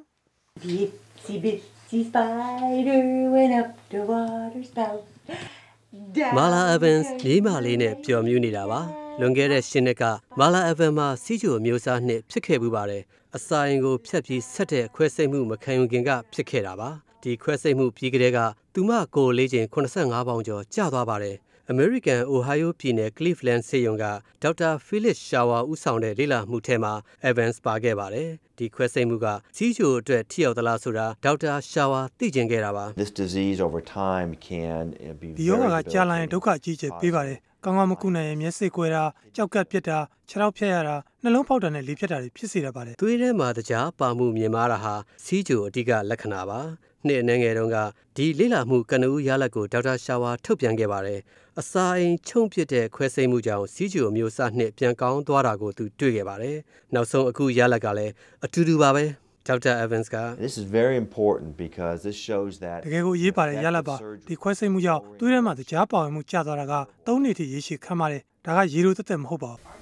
Spider went up the water spout Mala Evans မြေမာလေးနဲ့ပျော်မြူးနေတာပါလွန်ခဲ့တဲ့10နှစ်က Mala Evans မှာစီးချိုမျိုးစားနှစ်ဖြစ်ခဲ့မှုပါတယ်အစာအိမ်ကိုဖြတ်ပြီးဆက်တဲ့ခွဲစိတ်မှုမခံယူခင်ကဖြစ်ခဲ့တာပါဒီခွဲစိတ်မှုပြီးကတည်းကသူမကိုလေးချိန်85ပေါင်ကျော်ကျသွားပါတယ်အမေရိကန် Ohio ပြည်နယ် Cleveland ဆေးရုံကဒေါက်တာ Phyllis Shower ဦးဆောင်တဲ့လေ့လာမှုထဲမှာ Evans ပါခဲ့ပါတယ်ဒီခွဲစိတ်မှုကစီးချိုအတွက်ထိရောက်သလားဆိုတာဒေါက်တာ Shower သိကျင်ခဲ့တာပါ This disease over time can be ဒီရောဂါကကြာလာရင်ဒုက္ခအကြီးအကျယ်ပေးပါတယ်ကောင်းကောင်းမကုနိုင်ရင်မျက်စိကွဲတာကြောက်ကပ်ပြတ်တာခြေထောက်ဖြတ်ရတာနှလုံးဖောက်တာနဲ့လေဖြတ်တာတွေဖြစ်စေတတ်ပါတယ်သွေးထဲမှာတကြားပါမှုမြင်မာတာဟာစီးချိုအဓိကလက္ခဏာပါနှစ်အနည်းငယ်တုန်းကဒီလေ့လာမှုကနဦးရလဒ်ကိုဒေါက်တာရှာဝါထုတ်ပြန်ခဲ့ပါတယ်အစာအိမ်ချုံပစ်တဲ့ခွဲစိတ်မှုကြောင့်စီးချိုအမျိုးအစားနှစ်ပြန်ကောင်းသွားတာကိုသူတွေ့ခဲ့ပါတယ်နောက်ဆုံးအခုရလဒ်ကလည်းအတူတူပါပဲဒေါက်တာ Evans က This is very important because this shows that တကယ်ကိုရေးပါတယ်ရလဒ်ပါဒီခွဲစိတ်မှုကြောင့်သွေးထဲမှာတကြားပါဝင်မှုကျသွားတာက3နှစ်ထိရေရှည်ခံပါတယ်ဒါကရေလိုတက်တက်မဟုတ်ပါဘူး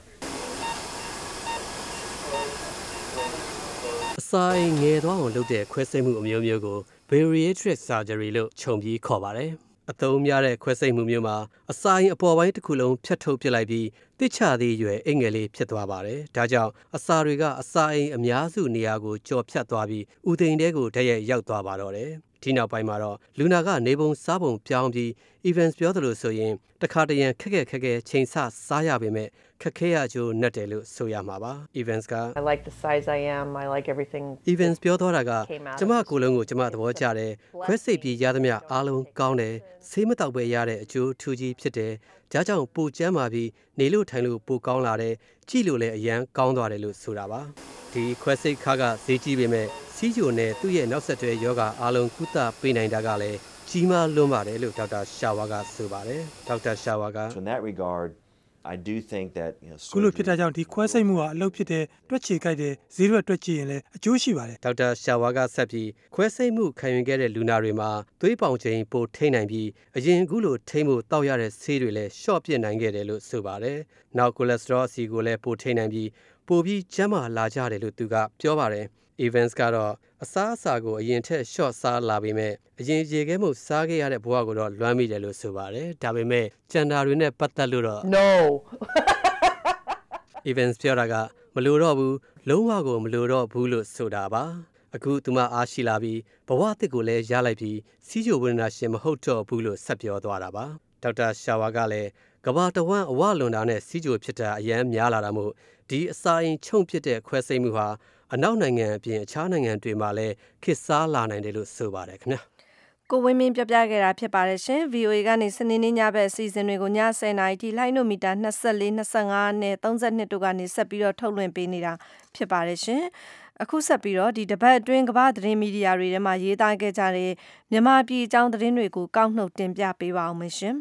အစာအိမ်ငယ်သွားအောင်လုပ်တဲ့ခွဲစိတ်မှုအမျိုးမျိုးကို bariatric surgery လို့ခြုံပြီးခေါ်ပါတယ်အသုံးများတဲ့ခွဲစိတ်မှုမျိုးမှာအစာအိမ်အပေါ်ပိုင်းတစ်ခုလုံးဖြတ်ထုတ်ပစ်လိုက်ပြီးတိကျသည့်အရွယ်အိမ်ငယ်လေးဖြစ်သွားပါတယ်ဒါကြောင့်အစာတွေကအစာအိမ်အများစုနေရာကိုကျော်ဖြတ်သွားပြီးဥသိမ်တဲကိုတည့်ရက်ရောက်သွားပါတော့တယ်ဒီနောက်ပိုင်းမှာတော့လူနာကနေပုံစားပုံပြောင်းပြီး Evans ပြောသလိုဆိုရင်တခါတရံခက်ခဲချိန်ဆစားရပေမဲ့ခက်ခဲရကြိုးနဲ့တယ်လို့ဆိုရမှာပါ Evans က I like the size I am I like everything Evans ပြောသွားတာကကျမကိုယ်လုံးကိုကျမသဘောကျတယ်ခွဲစိတ်ပြီးရသမျှအားလုံးကောင်းတယ်ဆေးမတောက်ပဲရတဲ့အကျိုးထူးကြီးဖြစ်တယ်ဒါကြောင့်ပိုကျန်းမာပြီးနေလို့ထိုင်လို့ပိုကောင်းလာတယ်ကြည့်လို့လည်းအရန်ကောင်းသွားတယ်လို့ဆိုတာပါဒီခွဲစိတ်ခါကဈေးကြီးပေမဲ့စီးချိုနဲ့သူ့ရဲ့နောက်ဆက်တွဲယောဂအားလုံးကုသပေးနိုင်တာကလည်းကြီးမားလွန်းပါတယ်လို့ဒေါက်တာရှာဝါကဆိုပါတယ်ဒေါက်တာရှာဝါက In that regard I do think that ခုလိုဖြစ်တာကြောင့်ဒီခွဲစိတ်မှုဟာအလုပ်ဖြစ်တဲ့တွက်ချေကြိုက်တဲ့ဈေးရွက်တွက်ကြည့်ရင်လည်းအကျိုးရှိပါတယ်ဒေါက်တာရှာဝါကဆက်ပြီးခွဲစိတ်မှုခံယူခဲ့တဲ့လူနာတွေမှာသွေးပေါင်ချိန်ပိုထိန်းနိုင်ပြီးအရင်ခုလိုထိန်းဖို့တောက်ရတဲ့ဆေးတွေလည်းရှော့ပြစ်နိုင်ခဲ့တယ်လို့ဆိုပါတယ်နောက်ကိုလက်စထရောအဆီကိုလည်းပိုထိန်းနိုင်ပြီးပိုပြီးကျန်းမာလာကြတယ်လို့သူကပြောပါတယ်Evans ကတော့အစားအစာကိုအရင်ထက်ရှော့စားလာပေမဲ့အရင်ရေခဲမှုစားခဲ့ရတဲ့ဘဝကိုတော့လွမ်းမိတယ်လို့ဆိုပါတယ်ဒါပေမဲ့ကျန်တာတွေနဲ့ပတ်သက်လို့တော့ No Evans ပြောတာကမလိုတော့ဘူးလုံးဝကိုမလိုတော့ဘူးလို့ဆိုတာပါအခုသူမအားရှိလာပြီးဘဝအသစ်ကိုလည်းရလိုက်ပြီးစီးချိုဝေဒနာရှင်မဟုတ်တော့ဘူးလို့ဆက်ပြောသွားတာပါဒေါက်တာရှာဝါကလည်းကဘာတဝမ်းအဝလွန်တာနဲ့စီးချိုဖြစ်တာအရန်များလာတာမို့ဒီအစာအိမ်ချုံဖြစ်တဲ့ခွဲစိတ်မှုဟာအနောက်နိုင်ငံအပြင်အခြားနိုင်ငံတွေမှာလည်းခေတ်စားလာနိုင်တယ်လို့ဆိုပါတယ်ခင်ဗျာကိုဝင်းမင်းပြပြခဲ့တာဖြစ်ပါတယ်ရှင် VOA ကနေစနေနေ့ညဘက်အစီအစဉ်တွေကိုည10:00နာရီထိလိုင်းနိုမီတာ24 25နဲ့32တို့ကနေဆက်ပြီးတော့ထုတ်လွှင့်ပေးနေတာဖြစ်ပါတယ်ရှင်အခုဆက်ပြီးတော့ဒီတပတ်အတွင်းကမ္ဘာသတင်းမီဒီယာတွေထဲမှာရေးသားခဲ့ကြတဲ့မြန်မာပြည်အကြောင်းသတင်းတွေကိုကောက်နှုတ်တင်ပြပေးပါအောင်ရှင်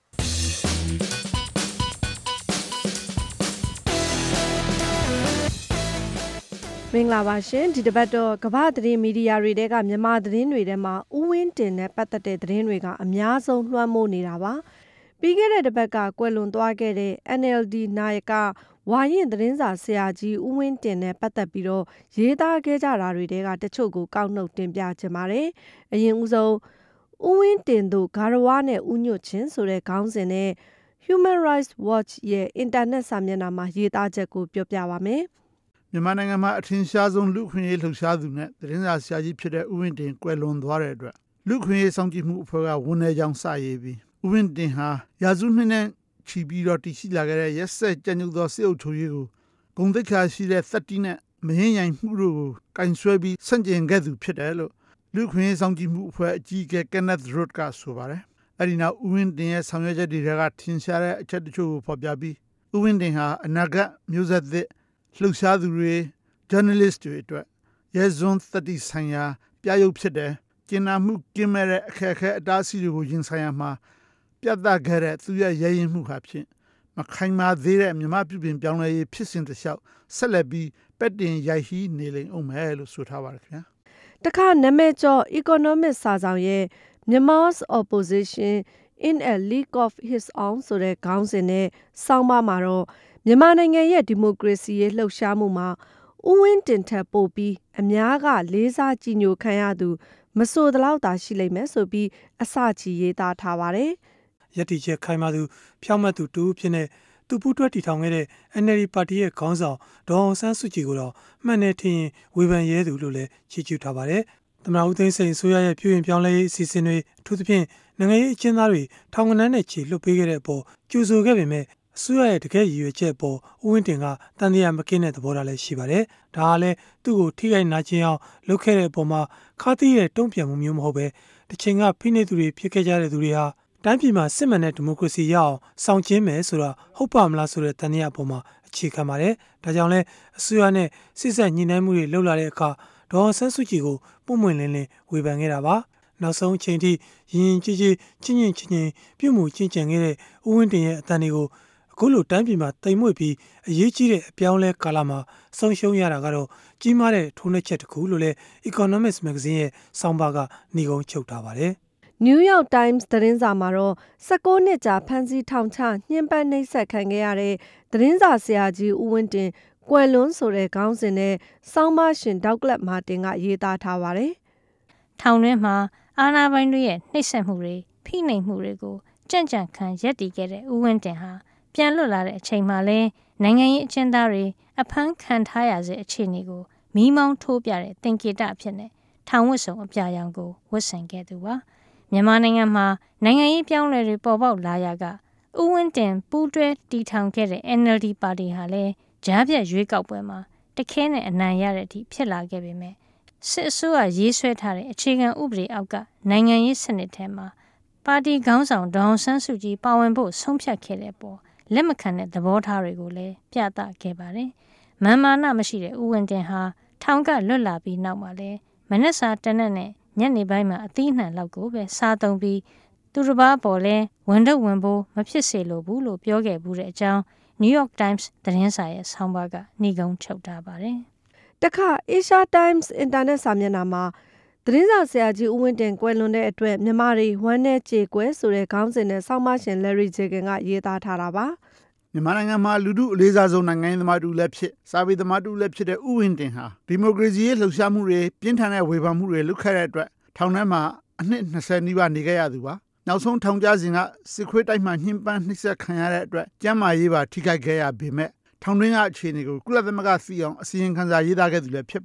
မင်္ဂလာပါရှင်ဒီတပတ်တော့ကမ္ဘာသတင်းမီဒီယာတွေတဲကမြန်မာသတင်းတွေထဲမှာဥဝင်းတင်နဲ့ပတ်သက်တဲ့သတင်းတွေကအများဆုံးလွှမ်းမိုးနေတာပါပြီးခဲ့တဲ့တပတ်ကကွယ်လွန်သွားခဲ့တဲ့ NLD နာယကဝါရင်သတင်းစာဆရာကြီးဥဝင်းတင်နဲ့ပတ်သက်ပြီးတော့ရေးသားခဲ့ကြတာတွေတဲကတချို့ကိုကောက်နှုတ်တင်ပြချင်ပါတယ်အရင်ဦးဆုံးဥဝင်းတင်တို့ဂါရဝနဲ့ဥညွတ်ချင်းဆိုတဲ့ခေါင်းစဉ်နဲ့ Human Rights Watch ရဲ့အင်တာနက်စာမျက်နှာမှာရေးသားချက်ကိုပြောပြပါမယ်မြန်မာနိုင်ငံမှာအထင်ရှားဆုံးလူခွင့်ရေးလှုပ်ရှားသူနဲ့သတင်းစာဆရာကြီးဖြစ်တဲ့ဥဝင်းတင်ကွယ်လွန်သွားတဲ့အတွက်လူခွင့်ရေးစောင့်ကြည့်မှုအဖွဲ့ကဝန်내ကြောင်းစရေးပြီးဥဝင်းတင်ဟာရာစုနှစ်နဲ့ချီပြီးတော့တည်ရှိလာခဲ့တဲ့ရက်စက်ကြမ်းကြုတ်သောစစ်အုပ်ချုပ်ရေးကိုဂုဏ်သိက္ခာရှိတဲ့သတ္တိနဲ့မယဉ်ယိုင်မှုတို့ကိုကင်ဆွဲပြီးဆန့်ကျင်ခဲ့သူဖြစ်တယ်လို့လူခွင့်ရေးစောင့်ကြည့်မှုအဖွဲ့အကြီးအကဲ Kenneth Roth ကဆိုပါတယ်အဲဒီနောက်ဥဝင်းတင်ရဲ့ဆောင်ရွက်ချက်တွေကထင်ရှားတဲ့အချက်တချို့ကိုဖော်ပြပြီးဥဝင်းတင်ဟာအနာဂတ်မျိုးဆက်သစ်လှုပ်ရှားသူတွေ journalist တွေအတွက်ရဲစွန်းသတ္တိဆိုင်ရာပြရုပ်ဖြစ်တယ်ကျင်နာမှုကင်းမဲ့တဲ့အခက်အခဲအတားအဆီးတွေကိုရင်ဆိုင်ရမှာပြသခဲ့တဲ့သူရဲ့ရဲရင်မှုဟာဖြင့်မခိုင်မာသေးတဲ့မြမပြုပြင်ပြောင်းလဲရေးဖြစ်စဉ်တစ်လျှောက်ဆက်လက်ပြီးပက်တင်ရိုက်ဟီးနေလိမ့်အောင်မယ်လို့ဆိုထားပါတယ်ခင်ဗျာတခါနာမည်ကျော် economic စာဆောင်ရဲ့ Myanmar's opposition in a league of his own ဆိုတဲ့ခေါင်းစဉ်နဲ့ဆောင်းပါးမှာတော့မြန်မာနိုင်ငံရဲ့ဒီမိုကရေစီရေးလှုပ်ရှားမှုမှာဥဝင်းတင်ထက်ပိုပြီးအများကလေးစားကြည်ညိုခံရသူမဆိုတလောက်သာရှိလိမ့်မယ်ဆိုပြီးအစချီရေးသားထားပါတယ်။ရည်တည်ချက်ခိုင်မာသူဖြောင့်မတ်သူတူဖြစ်တဲ့သူပူးတွဲတည်ထောင်ခဲ့တဲ့ NLD ပါတီရဲ့ခေါင်းဆောင်ဒေါ်အောင်ဆန်းစုကြည်ကိုတော့မှန်တယ်ထင်ရင်ဝေဖန်ရဲသူလို့လည်းချီးကျူးထားပါတယ်။သမ္မတဦးသိန်းစိန်ဆိုရရဲ့ပြုရင်ပြောင်းလဲရေးအစီအစဉ်တွေအထူးသဖြင့်နိုင်ငံရေးအကျဉ်းသားတွေထောင်ကနန်းနဲ့ချီလွှတ်ပေးခဲ့တဲ့အပေါ်ကြိုဆိုခဲ့ပေမဲ့အစိုးရရဲ့တကယ်ရည်ရွယ်ချက်ပေါ်ဥဝင်းတင်ကတန်တရားမကင်းတဲ့သဘောထားလည်းရှိပါတယ်။ဒါကလည်းသူ့ကိုထိခိုက်နာကျင်အောင်လုပ်ခဲ့တဲ့အပေါ်မှာခါသီးရဲ့တုံ့ပြန်မှုမျိုးမဟုတ်ပဲတချိန်ကဖိနှိပ်သူတွေဖြစ်ခဲ့ကြတဲ့သူတွေဟာတိုင်းပြည်မှာစစ်မှန်တဲ့ဒီမိုကရေစီရအောင်ဆောင်ကျဉ်မယ်ဆိုတာဟုတ်ပါမလားဆိုတဲ့တန်တရားအပေါ်မှာအခြေခံပါတယ်။ဒါကြောင့်လဲအစိုးရနဲ့စစ်ဆက်ညှိနှိုင်းမှုတွေလုပ်လာတဲ့အခါဒေါ်ဆန်းစုကြည်ကိုပုံမှန်လင်းလင်းဝေဖန်ခဲ့တာပါ။နောက်ဆုံးအချိန်ထိရင်ကြီးကြီးချင်းချင်းပြုမှုချင်းချင်ခဲ့တဲ့ဥဝင်းတင်ရဲ့အတန်တွေကိုအခုလိုတိုင်းပြည်မှာတိမ်မွေ့ပြီးအရေးကြီးတဲ့အပြောင်းလဲကာလမှာဆုံးရှုံးရတာကတော့ကြီးမားတဲ့ထိုးနှက်ချက်တစ်ခုလို့လည်း Economics Magazine ရဲ့ဆောင်းပါးကနေကုန်းချုပ်ထားပါတယ်။ New York Times သတင်းစာမှာတော့19နှစ်ကြာဖမ်းဆီးထောင်ချညှဉ်းပန်းနှိပ်စက်ခံခဲ့ရတဲ့သတင်းစာဆရာကြီးဦးဝင်းတင်ကွယ်လွန်ဆိုတဲ့ခေါင်းစဉ်နဲ့ဆောင်းပါးရှင်ဒေါက်ကလပ်မာတင်ကရေးသားထားပါတယ်။ထောင်တွင်းမှာအာဏာပိုင်တွေရဲ့နှိပ်စက်မှုတွေဖိနှိပ်မှုတွေကိုကြံ့ကြံ့ခံရပ်တည်ခဲ့တဲ့ဦးဝင်းတင်ဟာပြန်လွတ်လာတဲ့အချိန်မှာလဲနိုင်ငံရေးအကျဉ်းသားတွေအဖမ်းခံထားရစေအခြေအနေကိုမီးမောင်းထိုးပြတဲ့သင်္ကေတအဖြစ်နဲ့ထောင်ဝတ်စုံအပြာရောင်ကိုဝတ်ဆင်ခဲ့သူပါမြန်မာနိုင်ငံမှာနိုင်ငံရေးပြောင်းလဲတွေပေါ်ပေါက်လာရာကဥဝင်းတင်ပူးတွဲတည်ထောင်ခဲ့တဲ့ NLD ပါတီဟာလဲကြားပြတ်ရွေးကောက်ပွဲမှာတခဲနဲ့အနိုင်ရတဲ့အထိဖြစ်လာခဲ့ပေမဲ့စစ်အစိုးရရေးဆွဲထားတဲ့အခြေခံဥပဒေအောက်ကနိုင်ငံရေးစနစ်ထဲမှာပါတီခေါင်းဆောင်ဒေါ်အောင်ဆန်းစုကြည်ပါဝင်ဖို့ဆုံးဖြတ်ခဲ့တဲ့ပေါ်လက်မခံတဲ့သဘောထားတွေကိုလည်းပြသခဲ့ပါတယ်။မာနမရှိတဲ့ဥဝင်းတင်ဟာထောင်ကလွတ်လာပြီးနောက်မှာလည်းမနက်စာတနက်နဲ့ညနေပိုင်းမှာအသီးနှံလောက်ကိုပဲစားသုံးပြီးသူတစ်ပါးပေါ်လဲဝန်တော့ဝန်ဖို့မဖြစ်စေလိုဘူးလို့ပြောခဲ့ဘူးတဲ့အကြောင်း New York Times သတင်းစာရဲ့ဆောင်းပါးကနေကုန်းချုပ်ထားပါတယ်။တခါ Asia Times အင်တာနက်စာမျက်နှာမှာသတင်းစာဆရာကြီးဦးဝင်းတင်ကွယ်လွန်တဲ့အတွက်မြန်မာတွေဝမ်းနဲ့ကြေကွဲဆိုတဲ့ခေါင်းစဉ်နဲ့ဆောင်းပါးရှင် Larry Jagan ကရေးသားထားတာပါမြန်မာနိုင်ငံမှာလူထုအလေးစားဆုံးနိုင်ငံရေးသမားတူလည်းဖြစ်စာပေသမားတူလည်းဖြစ်တဲ့ဥဝင်းတင်ဟာဒီမိုကရေစီရေးလှုပ်ရှားမှုတွေပြင်းထန်တဲ့ဝေဖန်မှုတွေလုပ်ခဲ့တဲ့အတွက်ထောင်ထဲမှာအနှစ်20နီးပါးနေခဲ့ရသူပါနောက်ဆုံးထောင်ကျစဉ်ကစစ်ခွေးတိုက်မှညှဉ်းပန်းနှိပ်စက်ခံရတဲ့အတွက်ကျန်းမာရေးပါထိခိုက်ခဲ့ရပေမဲ့ထောင်တွင်းကအခြေအနေကိုကုလသမဂ္ဂသိအောင်အစီရင်ခံစာရေးသားခဲ့သူလည်းဖြစ်ပါတယ်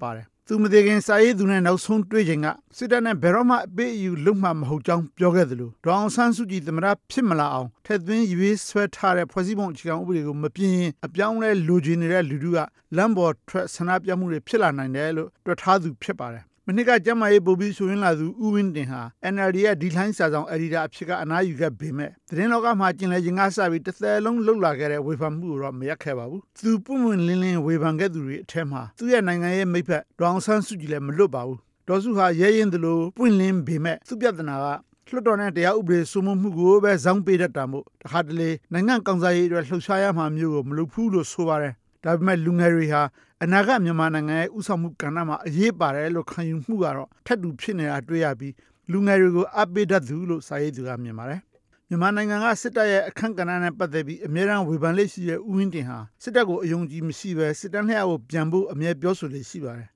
သူမသေးခင်စာရေးသူနဲ့နောက်ဆုံးတွေ့ချိန်ကစစ်တပ်နဲ့ဘယ်တော့မှအပေးအယူလုပ်မှမဟုတ်ကြောင်းပြောခဲ့သလိုဒေါအောင်ဆန်းစုကြည်သမရဖြစ်မလာအောင်ထက်သွင်းရွေးဆွဲထားတဲ့ဖွဲ့စည်းပုံအခြေခံဥပဒေကိုမပြင်ရင်အပြောင်းလဲလိုချင်နေတဲ့လူထုကလမ်းပေါ်ထွက်ဆန္ဒပြမှုတွေဖြစ်လာနိုင်တယ်လို့တွက်ထားသူဖြစ်ပါတယ်မနှစ်ကကျမ်းမာရေးပုံပြီးဆိုရင်လာသူဦးဝင်းတင်ဟာ NLD ရဲ့ဒီလိုင်းစာဆောင်အဒီတာအဖြစ်ကအနားယူခဲ့ပေမဲ့သတင်းလောကမှာကျင်လည်ခြင်းကစပြီးတစ်သက်လုံးလှုပ်လာခဲ့တဲ့ဝေဖန်မှုကိုတော့မရက်ခဲ့ပါဘူးသူပုံမှန်လင်းလင်းဝေဖန်ခဲ့သူတွေအထက်မှာသူ့ရဲ့နိုင်ငံရဲ့မိဖက်ဒေါအောင်ဆန်းစုကြည်လည်းမလွတ်ပါဘူးဒေါ်စုဟာရဲရင်သလိုပွင့်လင်းပေမဲ့သူ့ပြဿနာကလွှတ်တော်နဲ့တရားဥပဒေစိုးမိုးမှုကိုပဲဇောင်းပေးတတ်တာမို့တခါတလေနိုင်ငံကောင်စားရေးအတွက်လှုပ်ရှားရမှာမျိုးကိုမလုပ်ဘူးလို့ဆိုပါတယ်ဒါပေမဲ့လူငယ်တွေဟာအနာဂတ်မြန်မာနိုင်ငံရဲ့ဥဆောင်မှုကဏ္ဍမှာအရေးပါတယ်လို့ခံယူမှုကတော့ထက်တူဖြစ်နေတာတွေ့ရပြီးလူငယ်တွေကိုအပိတတ်သူလို့စာရေးသူကမြင်ပါတယ်မြန်မာနိုင်ငံကစစ်တပ်ရဲ့အခန့်ကဏ္ဍနဲ့ပတ်သက်ပြီးအမြဲတမ်းဝေဖန်လေးရှိတဲ့ဦးဝင်းတင်ဟာစစ်တပ်ကိုအယုံကြည်မရှိဘဲစစ်တပ်လျှောက်ကိုပြန်ဖို့အမြဲပြောဆိုလေးရှိပါတယ်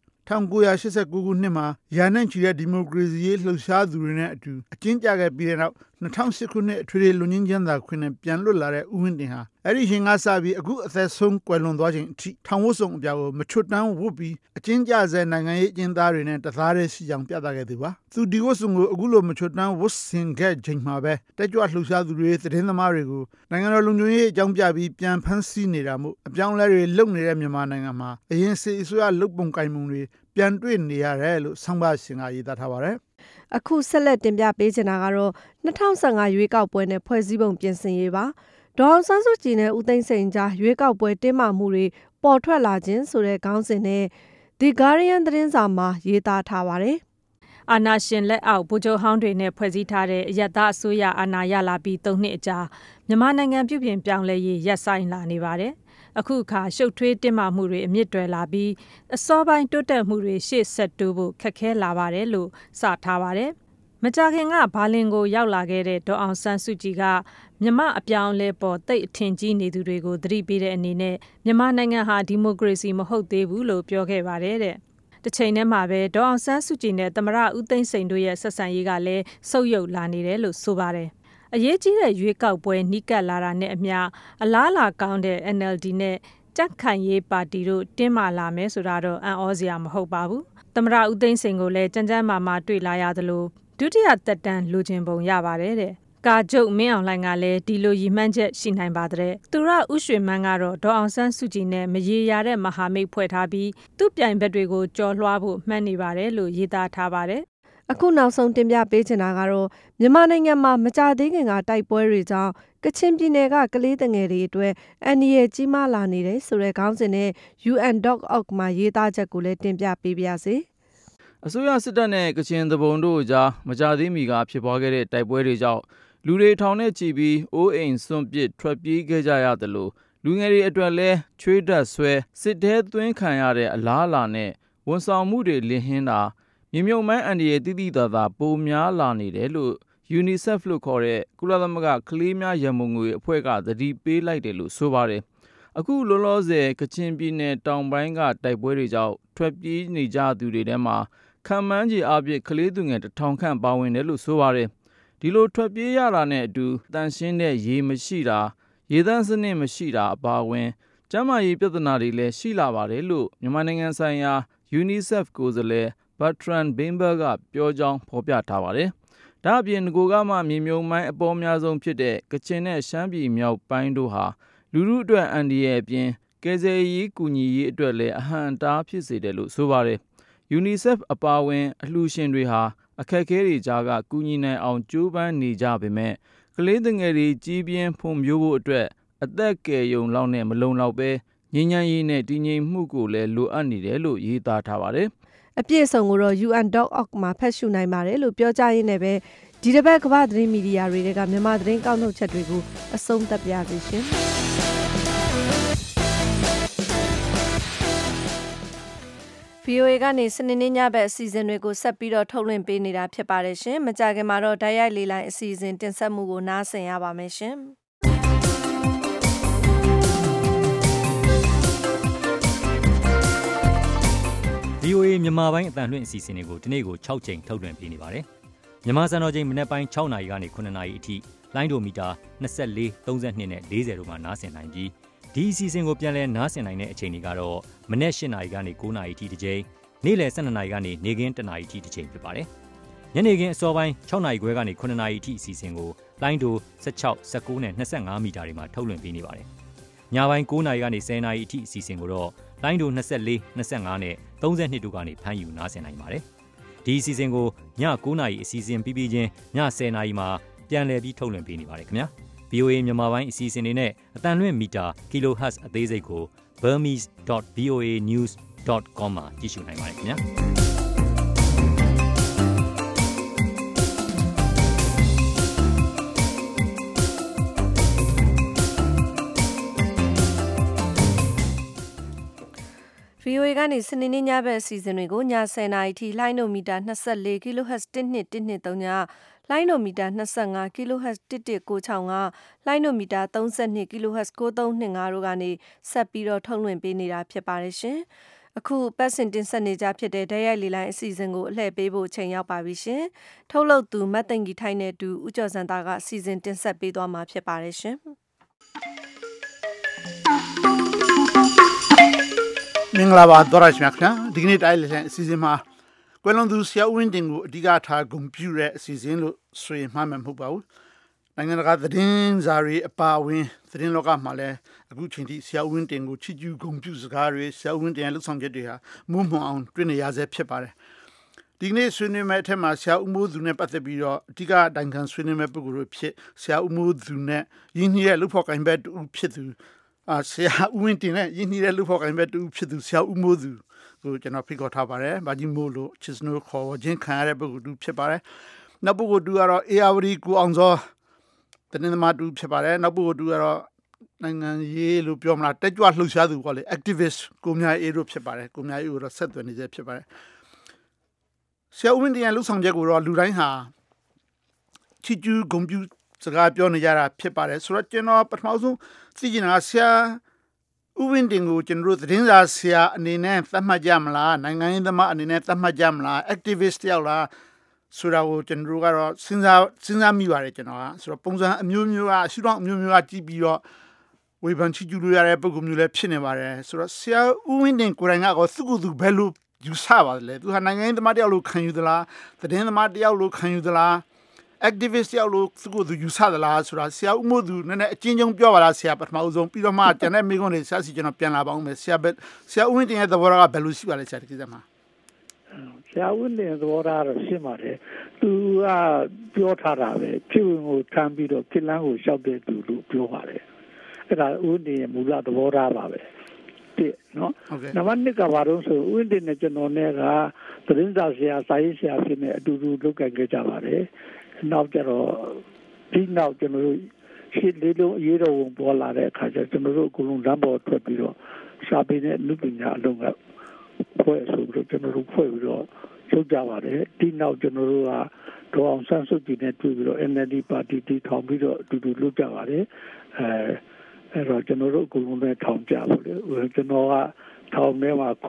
1989ခုနှစ်မှာရာနဲ့ချီတဲ့ဒီမိုကရေစီရေးလှုပ်ရှားသူတွေနဲ့အတူအကျဉ်းကျခဲ့ပြီးတဲ့နောက်2008ခုနှစ်အထွေထွေလူငင်းချမ်းသာခွင့်နဲ့ပြန်လွတ်လာတဲ့ဦးဝင်းတင်ဟာအဲ့ဒီချိန်ကစပြီးအခုအသက်ဆုံးကွယ်လွန်သွားချိန်အထိထောင်ဝတ်စုံအပြောင်ကိုမချွတ်တန်းဝတ်ပြီးအကျဉ်းကျဆဲနိုင်ငံရေးအကျဉ်းသားတွေနဲ့တသားတည်းရှိကြောင်ပြသခဲ့သူပါသူဒီဝတ်စုံကိုအခုလိုမချွတ်တန်းဝတ်ဆင်ခဲ့ချိန်မှာပဲတက်ကြွလှုပ်ရှားသူတွေသတင်းသမားတွေကိုနိုင်ငံတော်လုံခြုံရေးအကြောင်းပြပြီးပြန်ဖမ်းဆီးနေတာမို့အပြောင်းလဲတွေလုပ်နေတဲ့မြန်မာနိုင်ငံမှာအရင်စစ်အစိုးရလုပ်ပုံကိုင်ပုံတွေပြန်တွေ့နေရတယ်လို့ဆောင်းပါရှင်ကရေးသားထားပါတယ်အခုဆက်လက်တင်ပြပေးချင်တာကတော့2015ရွေးကောက်ပွဲနဲ့ဖွဲ့စည်းပုံပြင်ဆင်ရေးပါဒေါအောင်ဆန်းစုကြည်နဲ့ဦးသိန်းစိန်ကြားရွေးကောက်ပွဲတင်းမာမှုတွေပေါ်ထွက်လာခြင်းဆိုတဲ့ခေါင်းစဉ်နဲ့ The Guardian သတင်းစာမှာရေးသားထားပါတယ်အာဏာရှင်လက်အောက်ဗိုလ်ချုပ်ဟောင်းတွေနဲ့ဖွဲ့စည်းထားတဲ့အရပ်သားအစိုးရအာဏာရလာပြီး3နှစ်အကြာမြန်မာနိုင်ငံပြုပြင်ပြောင်းလဲရေးရပ်ဆိုင်းလာနေပါတယ်အခုအခါရှုပ်ထွေးတင်းမာမှုတွေအမြင့်တွယ်လာပြီးအစောပိုင်းတိုးတက်မှုတွေရှေ့ဆက်တိုးဖို့ခက်ခဲလာပါတယ်လို့စထားပါတယ်မကြာခင်ကဘာလင်ကိုရောက်လာခဲ့တဲ့ဒေါအောင်ဆန်းစုကြည်ကမြန်မာအပြောင်းလဲပေါ်တိတ်အထင်ကြီးနေသူတွေကိုသတိပေးတဲ့အနေနဲ့မြန်မာနိုင်ငံဟာဒီမိုကရေစီမဟုတ်သေးဘူးလို့ပြောခဲ့ပါတယ်တဲ့တစ်ချိန်တည်းမှာပဲဒေါအောင်ဆန်းစုကြည်နဲ့သမ္မတဦးသိန်းစိန်တို့ရဲ့ဆက်ဆံရေးကလည်းဆုတ်ယုတ်လာနေတယ်လို့ဆိုပါတယ်အရေးကြီးတဲ့ရွေးကောက်ပွဲနီးကပ်လာတာနဲ့အမျှအလားလာကောင်းတဲ့ NLD နဲ့ကြက်ခိုင်ရေးပါတီတို့တင်းမာလာမယ်ဆိုတာတော့အံ့ဩစရာမဟုတ်ပါဘူးသမ္မတဦးသိန်းစိန်ကိုလည်းကြမ်းကြမ်းမာမာတွေ့လာရသလိုဒုတိယသက်တမ်းလိုချင်ပုံရပါတယ်တဲ့ကာကျုပ်မင်းအောင်လှိုင်ကလည်းဒီလိုရည်မှန်းချက်ရှိနိုင်ပါတဲ့သူရဥရွှေမန်းကတော့ဒေါအောင်ဆန်းစုကြည်နဲ့မရေရာတဲ့မဟာမိတ်ဖွဲ့ထားပြီးသူ့ပြိုင်ဘက်တွေကိုကြော်လွှားဖို့မှန်းနေပါတယ်လို့ရေးသားထားပါတယ်အခုနောက်ဆုံးတင်ပြပေးချင်တာကတော့မြန်မာနိုင်ငံမှာမကြသေးခင်ကတိုက်ပွဲတွေကြောင့်ကချင်ပြည်နယ်ကကလေးငယ်တွေအတွက်အန္တရာယ်ကြီးမားလာနေတယ်ဆိုတဲ့ခေါင်းစဉ်နဲ့ UN.org မှာရေးသားချက်ကိုလည်းတင်ပြပေးပါရစေအစိုးရစစ်တပ်နဲ့ကချင်သဘုံတို့ကြားမကြသေးမီကဖြစ်ပွားခဲ့တဲ့တိုက်ပွဲတွေကြောင့်လူတွေထောင်နဲ့ချီပြီးအိုးအိမ်စွန့်ပစ်ထွက်ပြေးခဲ့ကြရတယ်လို့လူငယ်တွေအတွက်လည်းချွေးဓာတ်ဆွဲစစ်တဲသွင်းခံရတဲ့အလားအလာနဲ့ဝန်ဆောင်မှုတွေလင်းဟင်းတာမြေမြုပ်မိုင်းအန္တရာယ်တိတိတသာပိုများလာနေတယ်လို့ UNICEF လို့ခေါ်တဲ့ကုလသမဂ္ဂကလေးများရန်ပုံငွေအဖွဲ့ကသတိပေးလိုက်တယ်လို့ဆိုပါတယ်အခုလောလောဆယ်ကချင်ပြည်နယ်တောင်ပိုင်းကတိုက်ပွဲတွေကြောင့်ထွက်ပြေးနေကြသူတွေထဲမှာခံမှန်းခြေအပြည့်ကလေးသူငယ်1000ခန့်ပါဝင်တယ်လို့ဆိုပါတယ်ဒီလိုထွက်ပြေးရတာနဲ့အတူတန်ရှင်းတဲ့ရေမရှိတာရေသန့်စနစ်မရှိတာအပါအဝင်ကျန်းမာရေးပြဿနာတွေလည်းရှိလာပါတယ်လို့မြန်မာနိုင်ငံဆိုင်ရာ UNICEF ကိုယ်စားလှယ်Bertrand Bimber ကပြောကြောင်းဖော်ပြထားပါတယ်။ဒါ့အပြင်ငကိုကမှမြေမြုံမိုင်းအပေါ်များဆုံးဖြစ်တဲ့ကချင်နဲ့ရှမ်းပြည်မြောက်ပိုင်းတို့ဟာလူထုအတွက်အန္တရာယ်အပြင်ကယ်ဆယ်ရေးကူညီရေးအတွက်လည်းအဟန့်အတားဖြစ်စေတယ်လို့ဆိုပါတယ်။ UNICEF အပါအဝင်အလှူရှင်တွေဟာအခက်အခဲတွေကြားကကူညီနိုင်အောင်ကြိုးပမ်းနေကြပေမဲ့ကလေးငယ်တွေကြီးပြင်းဖွံ့ဖြိုးဖို့အတွက်အသက်ကယ်ယုံလောက်နဲ့မလုံလောက်ပဲငြိမ်းချမ်းရေးနဲ့တည်ငြိမ်မှုကိုလည်းလိုအပ်နေတယ်လို့ရေးသားထားပါတယ်အပြည့်အစုံကိုတော့ UN.org မှာဖတ်ရှုနိုင်ပါတယ်လို့ပြောကြားရင်းနဲ့ပဲဒီတစ်ပတ်ကမ္ဘာသတင်းမီဒီယာတွေကမြန်မာသတင်းကောက်နှုတ်ချက်တွေကိုအဆုံးသတ်ပါရစေရှင်။ VOA ကနေစနေနေ့ညဘက်အစီအစဉ်တွေကိုဆက်ပြီးတော့ထုတ်လွှင့်ပေးနေတာဖြစ်ပါတယ်ရှင်။မကြာခင်မှာတော့တိုက်ရိုက်လေလိုင်းအစီအစဉ်တင်ဆက်မှုကိုနားဆင်ရပါမယ်ရှင်။ VOA မြန်မာပိုင်းအတန်လွှင့်အစီအစဉ်တွေကိုဒီနေ့ကို6ချိန်ထုတ်လွှင့်ပေးနေပါတယ်။မြန်မာစံတော်ချိန်မနေ့ပိုင်း6နာရီကနေ9နာရီအထိလိုင်းဒိုမီတာ24 32နဲ့40တို့မှာနားဆင်နိုင်ပြီးဒီအစီအစဉ်ကိုပြန်လည်နားဆင်နိုင်တဲ့အချိန်တွေကတော့မနေ့8နာရီကနေ9နာရီအထိတစ်ချိန်ညနေ့လယ်12နာရီကနေနေ့ခင်း1နာရီထိတစ်ချိန်ဖြစ်ပါတယ်။ညနေခင်းအစောပိုင်း6နာရီခွဲကနေ9နာရီထိအစီအစဉ်ကိုလိုင်းဒို16 19နဲ့25မီတာတွေမှာထုတ်လွှင့်ပေးနေပါတယ်။ညပိုင်း9နာရီကနေ10နာရီအထိအစီအစဉ်ကိုတော့လိုင်းဒို24 25နဲ့32တို့ကနေဖမ်းယူနားဆင်နိုင်ပါတယ်။ဒီအစီအစဉ်ကိုည9နာရီအစီအစဉ်ပြီးပြီးချင်းည10နာရီမှာပြန်လည်ပြီးထုတ်လွှင့်ပေးနေပါတယ်ခင်ဗျာ။ VOA မြန်မာပိုင်းအစီအစဉ်တွေနဲ့အတန်လွင့်မီတာ kHz အသေးစိတ်ကို burmese.voanews.com မှာကြည့်ရှုနိုင်ပါတယ်ခင်ဗျာ။ VOA ကနေစနေနေ့ညဘက်အစီအစဉ်တွေကိုည10:00နာရီထိလိုင်းနိုမီတာ24 kHz 1213ညလိုင်းနိုမီတာ25 kHz 11965လိုင်းနိုမီတာ32 kHz 9325တို့ကနေဆက်ပြီးတော့ထုတ်လွှင့်ပေးနေတာဖြစ်ပါတယ်ရှင်။အခုပတ်စင်တင်ဆက်နေကြဖြစ်တဲ့ဓာတ်ရိုက်လေလိုင်းအစီအစဉ်ကိုအလှည့်ပေးဖို့ချိန်ရောက်ပါပြီရှင်။ထုတ်လုပ်သူမတ်သိန်ကြီးထိုင်းနဲ့တူဦးကျော်စံသားကအစီအစဉ်တင်ဆက်ပေးသွားမှာဖြစ်ပါတယ်ရှင်။မင်္ဂလာပါသောရရှိမြခင်ဒီကနေ့တိုင်းလက်အစီအစဉ်မှာကွယ်လွန်သူဆရာဦးဝင်းတင်ကိုအဓိကထားဂုဏ်ပြုတဲ့အစီအစဉ်လို့ဆိုရင်မှားမယ်မဟုတ်ပါဘူးနိုင်ငံတကာသတင်းစာတွေအပါအဝင်သတင်းလောကမှာလည်းအခုချိန်ထိဆရာဦးဝင်းတင်ကိုချီးကျူးဂုဏ်ပြုစကားတွေဆရာဦးဝင်းတင်ရဲ့လှုပ်ဆောင်ချက်တွေဟာမုန်းမွန်အောင်တွေ့နေရဆဲဖြစ်ပါတယ်ဒီကနေ့ဆွေးနွေးမယ့်အထက်မှာဆရာဦးမိုးသူနဲ့ပတ်သက်ပြီးတော့အဓိကတိုင်ခံဆွေးနွေးမယ့်ပုဂ္ဂိုလ်တို့ဖြစ်ဆရာဦးမိုးသူနဲ့ရင်းနှီးတဲ့လူဖို့ကိုင်ဘက်တူဖြစ်သူဆရာဦးဝင်းတင်နဲ့ရင်းနှီးတဲ့လူဖို့ကိုင်ဘက်တူဖြစ်သူဆရာဦးမိုးသူကိုကျွန်တော်ဖိတ်ခေါ်ထားပါတယ်။ဘာကြီးမိုးလို့ချစ်စနိုးခေါ်ခြင်းခံရတဲ့ပုဂ္ဂိုလ်တူဖြစ်ပါတယ်။နောက်ပုဂ္ဂိုလ်တူကတော့အေယာဝတီကိုအောင်စောတနင်္လာတူဖြစ်ပါတယ်။နောက်ပုဂ္ဂိုလ်တူကတော့နိုင်ငံရေးလို့ပြောမလားတက်ကြွလှုပ်ရှားသူပေါ့လေ activist ကိုမြအေးတို့ဖြစ်ပါတယ်။ကိုမြအေးကိုတော့ဆက်သွယ်နေစေဖြစ်ပါတယ်။ဆရာဦးဝင်းတင်ရဲ့လှုပ်ဆောင်ချက်ကိုတော့လူတိုင်းဟာချီးကျူးဂုဏ်ပြုစကားပြောနေကြတာဖြစ်ပါတယ်ဆိုတော့ကျွန်တော်ပထမဆုံးသိချင်တာဆရာဦးဝင်းတင်ကိုကျွန်တော်တို့သတင်းစာဆရာအနေနဲ့သတ်မှတ်ကြမလားနိုင်ငံရေးသမားအနေနဲ့သတ်မှတ်ကြမလား activist တယောက်လားဆိုတာကိုကျွန်တော်တို့ကတော့စဉ်းစားမိပါတယ်ကျွန်တော်ကဆိုတော့ပုံစံအမျိုးမျိုးကရှုထောင့်အမျိုးမျိုးကကြည့်ပြီးတော့ဝေဖန်ချီးကျူးလို့ရတဲ့ပုံစံမျိုးလည်းဖြစ်နေပါတယ်ဆိုတော့ဆရာဦးဝင်းတင်ကိုယ်တိုင်ကတော့သူ့ကိုယ်သူဘယ်လိုယူဆပါလဲသူဟာနိုင်ငံရေးသမားတယောက်လို့ခံယူသလားသတင်းသမားတယောက်လို့ခံယူသလားactivist ရောက်လို့သူကိုသူယူဆသလားဆိုတာဆရာဦးမိုးသူနည်းနည်းအချင်းချင်းပြောပါလားဆရာပထမဆုံးပြီးတော့မှကျန်တဲ့မိကုန်းတွေဆရာစီကျွန်တော်ပြန်လာပါအောင်မယ်ဆရာဦးဝင်းတင်ရဲ့သဘောထားကဘယ်လိုရှိပါလဲဆရာဒီကိစ္စမှာဆရာဦးဝင်းတင်သဘောထားတော့ရှင်းပါတယ်သူကပြောထားတာပဲဖြစ်ဝင်ကိုထမ်းပြီးတော့ဖြစ်လန်းကိုရှောက်တဲ့သူလို့ပြောပါတယ်အဲ့ဒါဦးဝင်းတင်ရဲ့မူလသဘောထားပါပဲတဲ့နော်နံပါတ်1ကဘာလို့ဆိုဦးဝင်းတင်နဲ့ကျွန်တော်နဲ့ကသတင်းစာဆရာစာရေးဆရာဖြစ်နေအတူတူလုပ်ကြကြပါတယ်နောက်ကြတော့ဒီနောက်ကျွန်တော်တို့ရှစ်လေးလုံးအရေးတော်ဝင်ပေါ်လာတဲ့အခါကျကျွန်တော်တို့အကုန်လုံးလမ်းပေါ်ထွက်ပြီးတော့စာပေနဲ့လူပညာအလုံးကဖွဲ့ဆိုပြီးတော့ကျွန်တော်တို့ဖွဲ့ပြီးတော့လုပ်ကြပါတယ်ဒီနောက်ကျွန်တော်တို့ကဒေါအောင်ဆန်းစုကြည်နဲ့တွေ့ပြီးတော့ NLD ပါတီတည်ထောင်ပြီးတော့အတူတူလုပ်ကြပါတယ်အဲ့တော့ကျွန်တော်တို့အကုန်လုံးလည်းထောင်ကြပါလေကျွန်တော်ကထောင်ထဲမှာ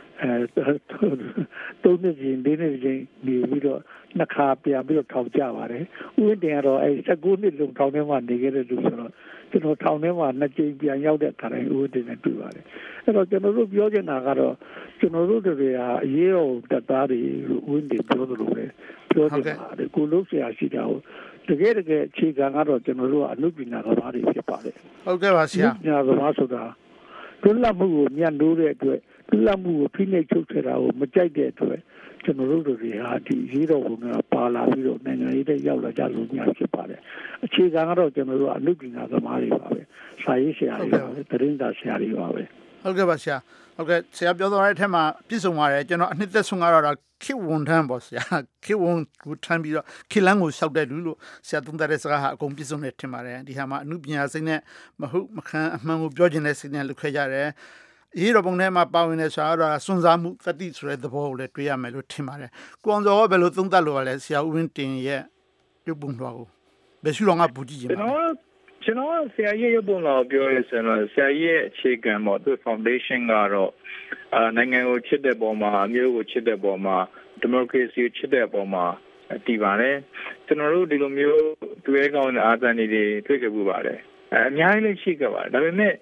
သုံးနှစ်ချင်း၄နှစ်ချင်းနေပြီးတော့နှစ်ခါပြန်ပြီးတော့ထောင်ကြပါတယ်ဥပဒေကတော့အဲ19နှစ်လုံးထောင်ထဲမှာနေခဲ့တဲ့လူဆိုတော့ကျွန်တော်ထောင်ထဲမှာနှစ်ကြိမ်ပြန်ရောက်တဲ့ခါတိုင်းဥပဒေနဲ့တွေ့ပါတယ်အဲ့တော့ကျွန်တော်တို့ပြောချင်တာကတော့ကျွန်တော်တို့တွေဟာအရေးတော်တပ်သားတွေလို့ဥပဒေပြောသလိုပဲပြောချင်ပါတယ်ကိုလို့ဆရာရှိတာကိုတကယ်အခြေခံကတော့ကျွန်တော်တို့ကအနုပညာသမားတွေဖြစ်ပါတယ်ဟုတ်ကဲ့ပါဆရာပညာသမားဆိုတာလွတ်လပ်မှုကိုမြတ်လို့တဲ့အတွက်လွတ်လပ်မှုကိုဖိနှိပ်ချုပ်ချယ်တာကိုမကြိုက်တဲ့အတွက်ကျွန်တော်တို့တွေဟာဒီရေးတော်ပုံကပါလာပြီးတော့နိုင်ငံရေးတဲ့ရောက်လာကြလို့ညဖြစ်ပါတယ်အခြေခံကတော့ကျွန်တော်တို့အနုပညာသမားတွေပါပဲစာရေးဆရာတွေပါပဲသတင်းစာဆရာတွေပါပဲဟုတ်ကဲ့ပါဆရာဟုတ်ကဲ့ဆရာပြောသွားတဲ့အထက်မှာပြည့်စုံပါတယ်ကျွန်တော်အနှစ်သက်ဆုံးကတော့ခေဝန်ထမ်းပေါ့ဆရာခေဝန်ကိုထမ်းပြီးတော့ခေလန်းကိုရှောက်တဲ့လူလို့ဆရာသုံးသပ်တဲ့စကားဟာအကုန်ပြည့်စုံနေထင်ပါတယ်ဒီဟာမှာအနုပညာစိတ်နဲ့မဟုတ်မခံအမှန်ကိုပြောခြင်းတဲ့စိတ်နဲ့လုပ်ခဲ့ကြတယ်ရေးတော်ပုံထဲမှာပါဝင်နေဆိုတော့စွန့်စားမှုတတိဆိုတဲ့သဘောကိုလည်းတွေ့ရမယ်လို့ထင်ပါတယ်။ကိုအောင်စောဘယ်လိုသုံးသပ်လို့လဲဆရာဦးဝင်းတင်ရဲ့ရုပ်ပုံတော်ကိုဘယ်ရှိတော့ငါပူကြည့်ခြင်းပါကျွန်တော်ဆရာရဲ့ရုပ်ပုံတော်ပြောရစလို့ဆရာရဲ့အခြေခံပေါ့သူ foundation ကတော့နိုင်ငံကိုချစ်တဲ့ပုံမှာအမျိုးကိုချစ်တဲ့ပုံမှာ democracy ကိုချစ်တဲ့ပုံမှာတည်ပါတယ်ကျွန်တော်တို့ဒီလိုမျိုးတွေ့ကောင်းတဲ့အာဇာနည်တွေတွေ့ခဲ့ပူပါတယ်အများကြီးလည်းရှိခဲ့ပါတယ်ဒါပေမဲ့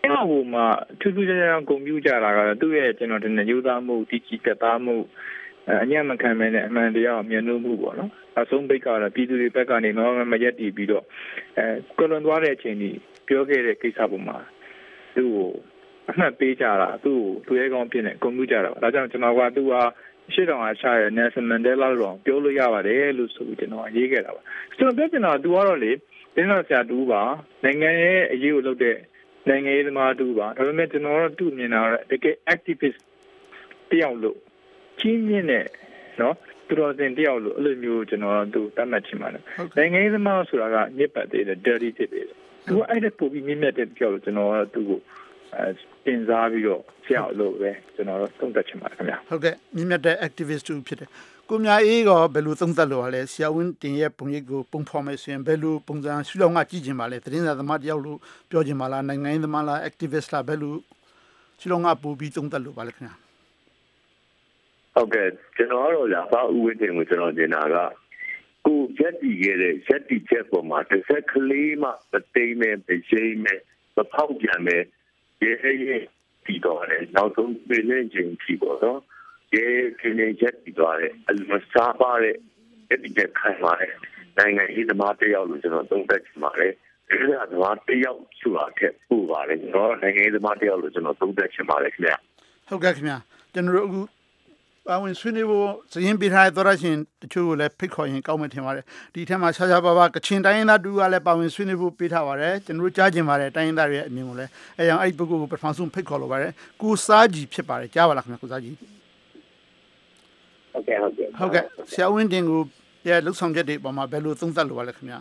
ဟိုမှာထူးထူးခြားခြားဂုဏ်ပြုကြတာကတော့သူ့ရဲ့ကျွန်တော်တင်တဲ့ယူသားမှုတည်ကြည်ပြတ်သားမှုအညံ့မခံမဲနဲ့အမှန်တရားကိုမြင်လို့မှုပေါ့နော်အဆုံးပိတ်ကတော့ပြည်သူတွေဘက်ကနေမရက်တည်ပြီးတော့ကွလွန်သွားတဲ့အချိန်ကြီးပြောခဲ့တဲ့ကိစ္စပုံမှာသူ့ကိုအမှတ်ပေးကြတာသူ့ကိုသူရဲကောင်းဖြစ်နေဂုဏ်ပြုကြတာဒါကြောင့်ကျွန်တော်ကသူ့ဟာရှေ့တောင်အားရှာရဲ့ Nelson Mandela လို့ပြောလို့ရပါတယ်လို့ဆိုပြီးကျွန်တော်ရေးခဲ့တာပါကျွန်တော်ပြောချင်တာသူကတော့လေတင်းတော်ဆရာတူပါနိုင်ငံရဲ့အရေးကိုလုပ်တဲ့နိုင်ငံရေးသမားတူပါဒါပေမဲ့ကျွန်တော်တို့မြင်တာတော့တကယ် activist တယောက်လို့ကြီးမြင့်တဲ့နော်သူတော်စင်တယောက်လို့အဲ့လိုမျိုးကျွန်တော်တို့တတ်မှတ်ချင်ပါတယ်နိုင်ငံရေးသမားဆိုတာကညစ်ပတ်သေးတယ် dirty ဖြစ်သေးတယ်သူကအဲ့ဒါပိုပြီးမြင့်မြတ်တဲ့တယောက်လို့ကျွန်တော်ကသူ့ကိုတင်စားပြီးတော့ဆရာလို့ပဲကျွန်တော်တို့သုံးသပ်ချင်ပါတယ်ခင်ဗျာဟုတ်ကဲ့မြင့်မြတ်တဲ့ activist တူဖြစ်တယ်ကိုမြအေးကဘယ်လိုသုံးသပ်လို့ရလဲဆရာဝင်းတင်ရဲ့ပုံရိပ်ကိုပုံဖော်မယ်ဆိုရင်ဘယ်လိုပုံစံရှုထောင့်ကကြည့်ချင်ပါလဲသတင်းစာသမားတယောက်လို့ပြောချင်ပါလားနိုင်ငံရေးသမားလား activist လားဘယ်လိုရှုထောင့်ကပို့ပြီးသုံးသပ်လို့ပါလဲခင်ဗျာဟုတ်ကဲ့ကျွန်တော်ကတော့လာပါဥဝင်းတင်ကိုကျွန်တော်တင်တာကကိုရက်တီခဲ့တဲ့ရက်တီချက်ပေါ်မှာတစ်ဆက်ကလေးမှမသိမ်းမဲ့မရှိမဲ့မဖောက်ပြန်မဲ့ရဲတီတော်တယ်နောက်ဆုံးပြည်နေချင်းဖြီပေါ်တော့ရဲခင်းနေချက်တီတော်တယ်အလမစားပါတဲ့ရက်တီချက်ခိုင်ပါတယ်နိုင်ငံရေးသမားတယောက်လို့ကျွန်တော်သုံးသပ်ချင်ပါတယ်ဒီကသမားတယောက်ဆိုတာထက်ပိုပါတယ်ကျွန်တော်နိုင်ငံရေးသမားတယောက်လို့ကျွန်တော်သုံးသပ်ချင်ပါတယ်ခင်ဗျာဟုတ်ကဲ့ခင်ဗျာကျွန်တော်တို့အခုပါဝင်ဆွေးနွေးဖို့စရင်ပြထားတဲ့သောရရှင်တချို့ကိုလည်းဖိတ်ခေါ်ရင်ကောင်းမယ်ထင်ပါတယ်ဒီထက်မှာရှာပါကချင်တိုင်းရင်းသားတူကလည်းပါဝင်ဆွေးနွေးဖို့ပေးထားပါတယ်ကျွန်တော်တို့ကြားကျင်ပါတယ်တိုင်းရင်းသားတွေရဲ့အမြင်ကိုလည်းအဲကြောင့်အဲ့ဒီပုဂ္ဂိုလ်ကိုပထမဆုံးဖိတ်ခေါ်လိုပါတယ်ကိုစားကြီးဖြစ်ပါတယ်ကြားပါလားခင်ဗျာကိုစားကြီးဟုတ်ကဲ့ဆရာဝင်းတင်ကိုရဲ့လှုပ်ဆောင်ချက်တွေပေါ်မှာဘယ်လိုသုံးသပ်လိုပါလဲခင်ဗျာ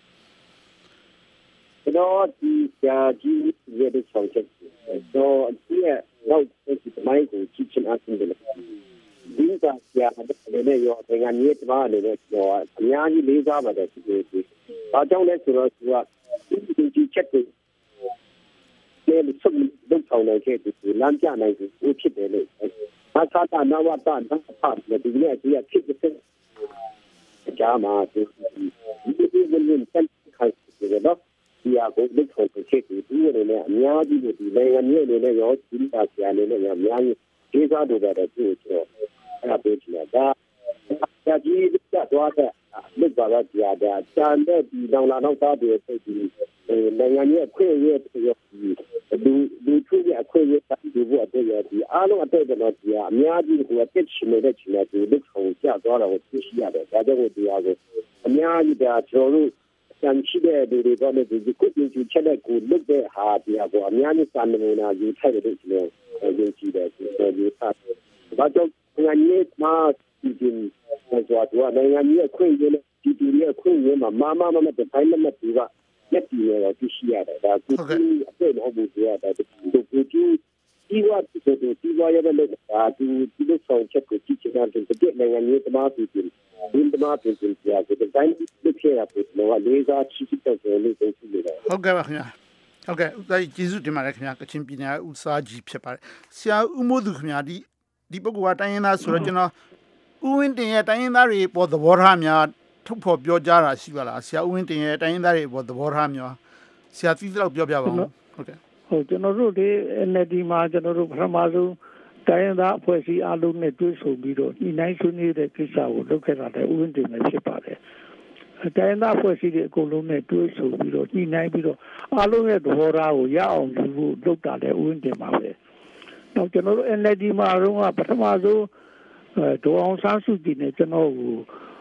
ကျွန်တော်ဒီဆရာကြီးရဲ့လှုပ်ဆောင်ချက်တော့ဒီနောက်ဒီမိုင်းကိုကြည့်ချင်အောင်တယ်ဒီကဆရာလည်းရောနိုင်ငံရေးသမားလည်းရောအများကြီးလေးစားပါတယ်ဒီဘာကြောင့်လဲဆိုတော့သူကဒီချက်တွေလည်းစုံလုံးဆောင်နေခဲ့ဒီလမ်းပြနိုင်သူဖြစ်တယ်လို့ဘာသာတာနဝတာနဖတ်ဒီနေ့ဒီအဖြစ်တဲ့ကြာမှာဒီဝင်ဆက်ခိုင်းတယ်နော်ဒီအကိုလက်ထောက်ချက်တွေဒီလိုနဲ့အများကြီးဒီနိုင်ငံရေးတွေလည်းရောဒီကဆရာလည်းအများကြီးကျေးဇူးတော်တယ်သူ့ကိုအဲ့ဒါပြောချင်တာဆရာကြီးကတော့လက်ပါလာကြတာစံတဲ့ဒီလောင်လာတော့တာတွေစိတ်ဒီနိုင်ငံရေးအခွင့်အရေးတွေဒီသူ့ရဲ့အခွင့်အရေးတူဖို့အတွက်ဒီအားလုံးအတွက်တော့ဒီအများကြီးကတက်ရှိနေတဲ့ချင်တဲ့ဒီလက်ဆောင်ကြသွားတော့သိရှိရတယ်ဒါကြောင့်ဒီအားကိုအများကြီးဒါကျွန်တော်တို့စံရှိတဲ့ဒီတွေကလည်းဒီကုသရေးချက်တဲ့ကိုလုပ်တဲ့ဟာဒီအပေါ်အများကြီးစံနမူနာယူထိုက်တဲ့ဒီလိုယုံကြည်တဲ့ဒီလိုထားဘာကြောင့်နိုင်ငံမှာဒီဆိုတော့နိုင်ငံရဲ့ခွင့်ရတဲ့ဒီတူရဲ့ခွင့်ရမှာမမတဲ့တိုင်းမတူကလက်တီရောသိရှိရတယ်ဒါကိုအပြည့်မဟုတ်ဘူးဆိုတာဒါကိုဒီဝတ်ဆိုတော့ဒီဝါရတဲ့ဒါဒီလိုဆောင်ချက်ကိုကြည့်ချင်တယ်ဒီနိုင်ငံရေးသမားပြည်ဒီသမားပြည်ဒီတိုင်းလက်ချရဖို့တော့လေးစားချစ်တဲ့လို့ပြောရှိနေတာဟုတ်ကဲ့ပါခင်ဗျာဟုတ်ကဲ့ဦးသားကြီးကျေးဇူးတင်ပါတယ်ခင်ဗျာကချင်ပြည်နယ်ဦးစားကြီးဖြစ်ပါတယ်ဆရာဦးမိုးသူခင်ဗျာဒီပုဂ္ဂိုလ်ကတိုင်းရင်းသားဆိုတော့ကျွန်တော်ဦးဝင်းတင်ရဲ့တိုင်းရင်းသားတွေပေါ်သဘောထားများထုတ်ဖော်ပြောကြားတာရှိပါလားဆရာဦးဝင်းတင်ရဲ့တိုင်းရင်းသားတွေပေါ်သဘောထားများဆရာသိသလောက်ပြောပြပါဦးဟုတ်ကဲ့ဟုတ်ကျွန်တော်တို့ဒီ NLD မှာကျွန်တော်တို့ပထမဆုံးတိုင်းရင်းသားအဖွဲ့အစည်းအားလုံးနဲ့တွေ့ဆုံပြီးတော့ညှိနှိုင်းဆွေးနွေးတဲ့ကိစ္စကိုလုပ်ခဲ့တာလည်းဦးဝင်းတင်ပဲဖြစ်ပါတယ်တိုင်းရင်းသားအဖွဲ့အစည်းတွေအကုန်လုံးနဲ့တွေ့ဆုံပြီးတော့ညှိနှိုင်းပြီးတော့အားလုံးရဲ့သဘောထားကိုရအောင်ယူဖို့လုပ်တာလည်းဦးဝင်းတင်ပါပဲတော့ကျွန်တော်တို့ NLD မှာတော့ပထမဆုံးဒေါ်အောင်ဆန်းစုကြည်နဲ့ကျွန်တော်ကို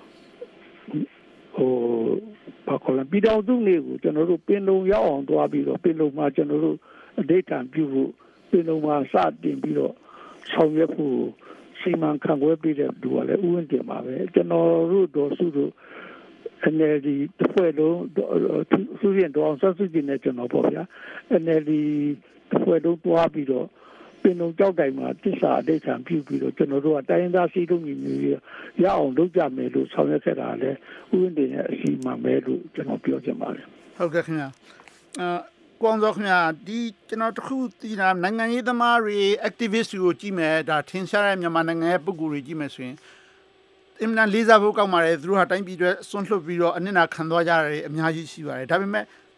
ဘာခေါ်လဲပြည်တော်စုနေကိုကျွန်တော်တို့ပင်လုံရောက်အောင်သွားပြီးတော့ပင်လုံမှာကျွန်တော်တို့အဓိဋ္ဌာန်ပြုဖို့ပင်လုံမှာစတင်ပြီးတော့ဆောင်ရွက်ဖို့စီမံခန့်ခွဲပေးတဲ့သူကလည်းဥဝင်တင်ပါပဲကျွန်တော်တို့ဒေါ်စုတို့ NLD တစ်ဖွဲ့လုံးသူရင်ဒေါ်အောင်ဆန်းစုကြည်နဲ့ကျွန်တော်ပေါ့ဗျာ NLD တစ်ဖွဲ့လုံးတွားပြီးတော့ပင်လုံကြောက်တိုင်မှာတစ္ဆာအဓိဋ္ဌာန်ပြုပြီးတော့ကျွန်တော်တို့ကတိုင်းရင်းသားစီးလုံးညီမျိုးရအောင်လုပ်ကြမယ်လို့ဆောင်ရွက်ခဲ့တာလည်းဥဝင်တင်ရဲ့အစီအမံပဲလို့ကျွန်တော်ပြောချင်ပါတယ်ဟုတ်ကဲ့ခင်ဗျာကွန်သောခင်ဗျာဒီကျွန်တော်တခုသိတာနိုင်ငံရေးသမားတွေ activist ကိုကြည့်မယ်ဒါထင်ရှားတဲ့မြန်မာနိုင်ငံရဲ့ပုဂ္ဂိုလ်တွေကြည့်မယ်ဆိုရင်အင်မတန်လေးစားဖို့ကောင်းပါတယ်သူတို့ဟာတိုင်းပြည်အတွက်ဆွန့်လွတ်ပြီးတော့အနစ်နာခံသွားကြရတယ်အများကြီးရှိပါတယ်ဒါပေမဲ့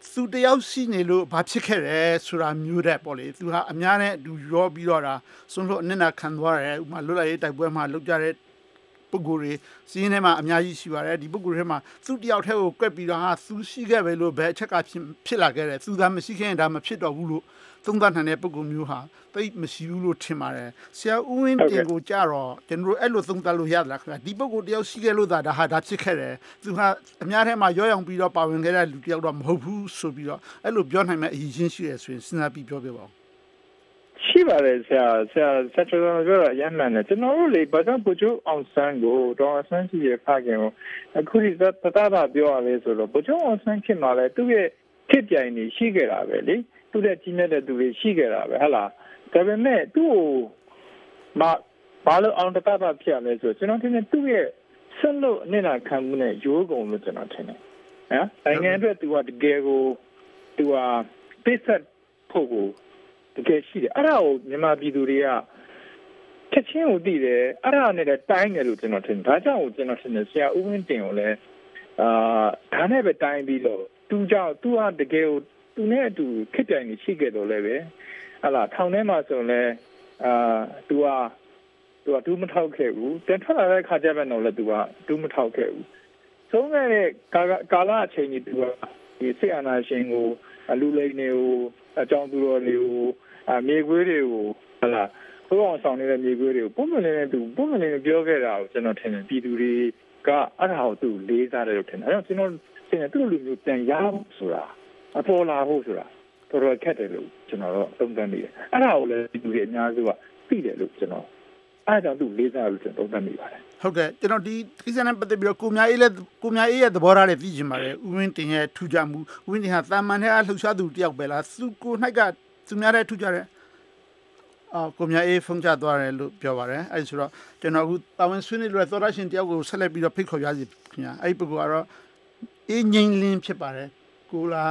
သူတယောက်ရှိနေလို့ဘာဖြစ်ခဲ့တယ်ဆိုတာမျိုးတဲ့ပေါ့လေသူဟာအများနဲ့အတူရောပြီးတော့ဒါဆုံးလို့အနစ်နာခံသွားတယ်ဥပမာလွတ်လပ်ရေးတိုက်ပွဲမှာလောက်ကြတဲ့ပုဂ္ဂိုလ်တွေစီးရင်ထဲမှာအများကြီးရှိပါတယ်ဒီပုဂ္ဂိုလ်တွေမှာသူတယောက်တည်းကိုကွက်ပြီးတော့ဟာသူရှိခဲ့ပဲလို့ဘယ်အချက်ကဖြစ်လာခဲ့တယ်သူသာမရှိခဲ့ရင်ဒါမဖြစ်တော့ဘူးလို့သုံးသပ်နိုင်တဲ့ပုဂ္ဂိုလ်မျိုးဟာသိမရှိဘူးလို့ထင်ပါတယ်ဆရာဦးဝင်းတင်ကိုကြတော့ကျွန်တော်အဲ့လိုသုံးသပ်လို့ရသလားခင်ဗျာဒီပုဂ္ဂိုလ်တယောက်ရှိခဲ့လို့ဒါဖြစ်ခဲ့တယ်သူဟာအများထဲမှာရောရောင်ပြီးတော့ပါဝင်ခဲ့တဲ့လူတယောက်တော့မဟုတ်ဘူးဆိုပြီးတော့အဲ့လိုပြောနိုင်မဲ့အရေးချင်းရှိရဆိုရင်စဉ်းစားပြီးပြောပြပါဦးရှိပါတယ်ဆရာဆက်တော်ပြောရရမှန်တယ်ကျွန်တော်တို့လေဘာကြောင့်ပူချိုအောင်ဆန်းကိုတော်ဆန်းစီရဲ့ဖခင်ကိုအခုဒီတတတာပြောရလဲဆိုတော့ပူချိုအောင်ဆန်းခင်မှာလဲသူ့ရဲ့ဖြစ်ပြိုင်နေရှိခဲ့တာပဲလေသူတဲ့ကြီးနေတဲ့သူတွေရှိခဲ့တာပဲဟလားဒါပေမဲ့သူ့ကိုဘာလို့အောင်တတတာဖြစ်ရလဲဆိုကျွန်တော်ထင်တယ်သူ့ရဲ့ဆက်လို့အနစ်နာခံမှုနဲ့ရိုးကုန်လို့ကျွန်တော်ထင်တယ်နိုင်ငံအတွက်သူကတကယ်ကိုသူကပိတ်ဆက်ဖို့ကိုတကယ်ရှိတယ်အဲ့ဒါကိုမြန်မာပြည်သူတွေကချက်ချင်းကိုသိတယ်အဲ့ဒါနဲ့တိုင်းတယ်လို့ကျွန်တော်ထင်တယ်ဒါကြောင့်ကျွန်တော်ထင်တယ်ဆရာဦးဝင်းတင်ကိုလည်းဒါနဲ့ပဲတိုင်းပြီးတော့သူကြောင့်သူကတကယ်ကိုသူနဲ့အတူခစ်တိုင်နေရှိခဲ့တော့လည်းပဲဟလာထောင်ထဲမှာဆိုလည်းသူကဒူးမထောက်ခဲ့ဘူးတန်ထွက်လာတဲ့ခါကျပဲတော့လည်းသူကဒူးမထောက်ခဲ့ဘူးဆုံးခဲ့တဲ့ကာလအချိန်ကြီးသူကဒီစစ်အာဏာရှင်ကိုလူလိမ်တွေကိုအကြောင်းသူတော်တွေကိုမြေခွေးတွေကိုဟလာဘုရားဆောင်နေတဲ့မြေခွေးတွေကိုပုံမှန်လေးနဲ့ပြောခဲ့တာကိုကျွန်တော်ထင်တယ်ပြည်သူတွေကအဲ့ဒါကိုသူလေးစားတယ်လို့ထင်တယ်အဲ့တော့ကျွန်တော်ထင်တယ်သူ့လူမျိုးပြန်ရဖို့ဆိုတာအပေါ်လာဖို့ဆိုတာတော်တော်ခက်တယ်လို့ကျွန်တော်တော့သုံးသပ်နေတယ်အဲ့ဒါကိုလည်းပြည်သူတွေအများစုကသိတယ်လို့ကျွန်တော်အဲ့ဒါသူလေးစားလို့ကျွန်တော်သုံးသပ်နေပါတယ်ဟုတ်ကဲ့ကျွန်တော်ဒီကိစ္စနဲ့ပတ်သက်ပြီးတော့ကိုမြအေးရဲ့သဘောထားတွေသိချင်ပါတယ်ဦးဝင်းတင်ရဲ့ထူးခြားမှုဦးဝင်းတင်ဟာတာမန်တဲ့လှုပ်ရှားသူတယောက်ပဲလားသူကို၌ကသူများတဲ့ထူးခြားတဲ့ကိုမြအေးဖုန်းချသွားတယ်လို့ပြောပါတယ်အဲ့ဆိုတော့ကျွန်တော်အခုတာဝန်ဆွေးနွေးလို့သောရရှင်တယောက်ကိုဆက်လက်ပြီးတော့ဖိတ်ခေါ်ရစီခင်ဗျာအဲ့ပုဂ္ဂိုလ်ကတော့အေးငိမ့်လင်းဖြစ်ပါတယ်ကိုလာ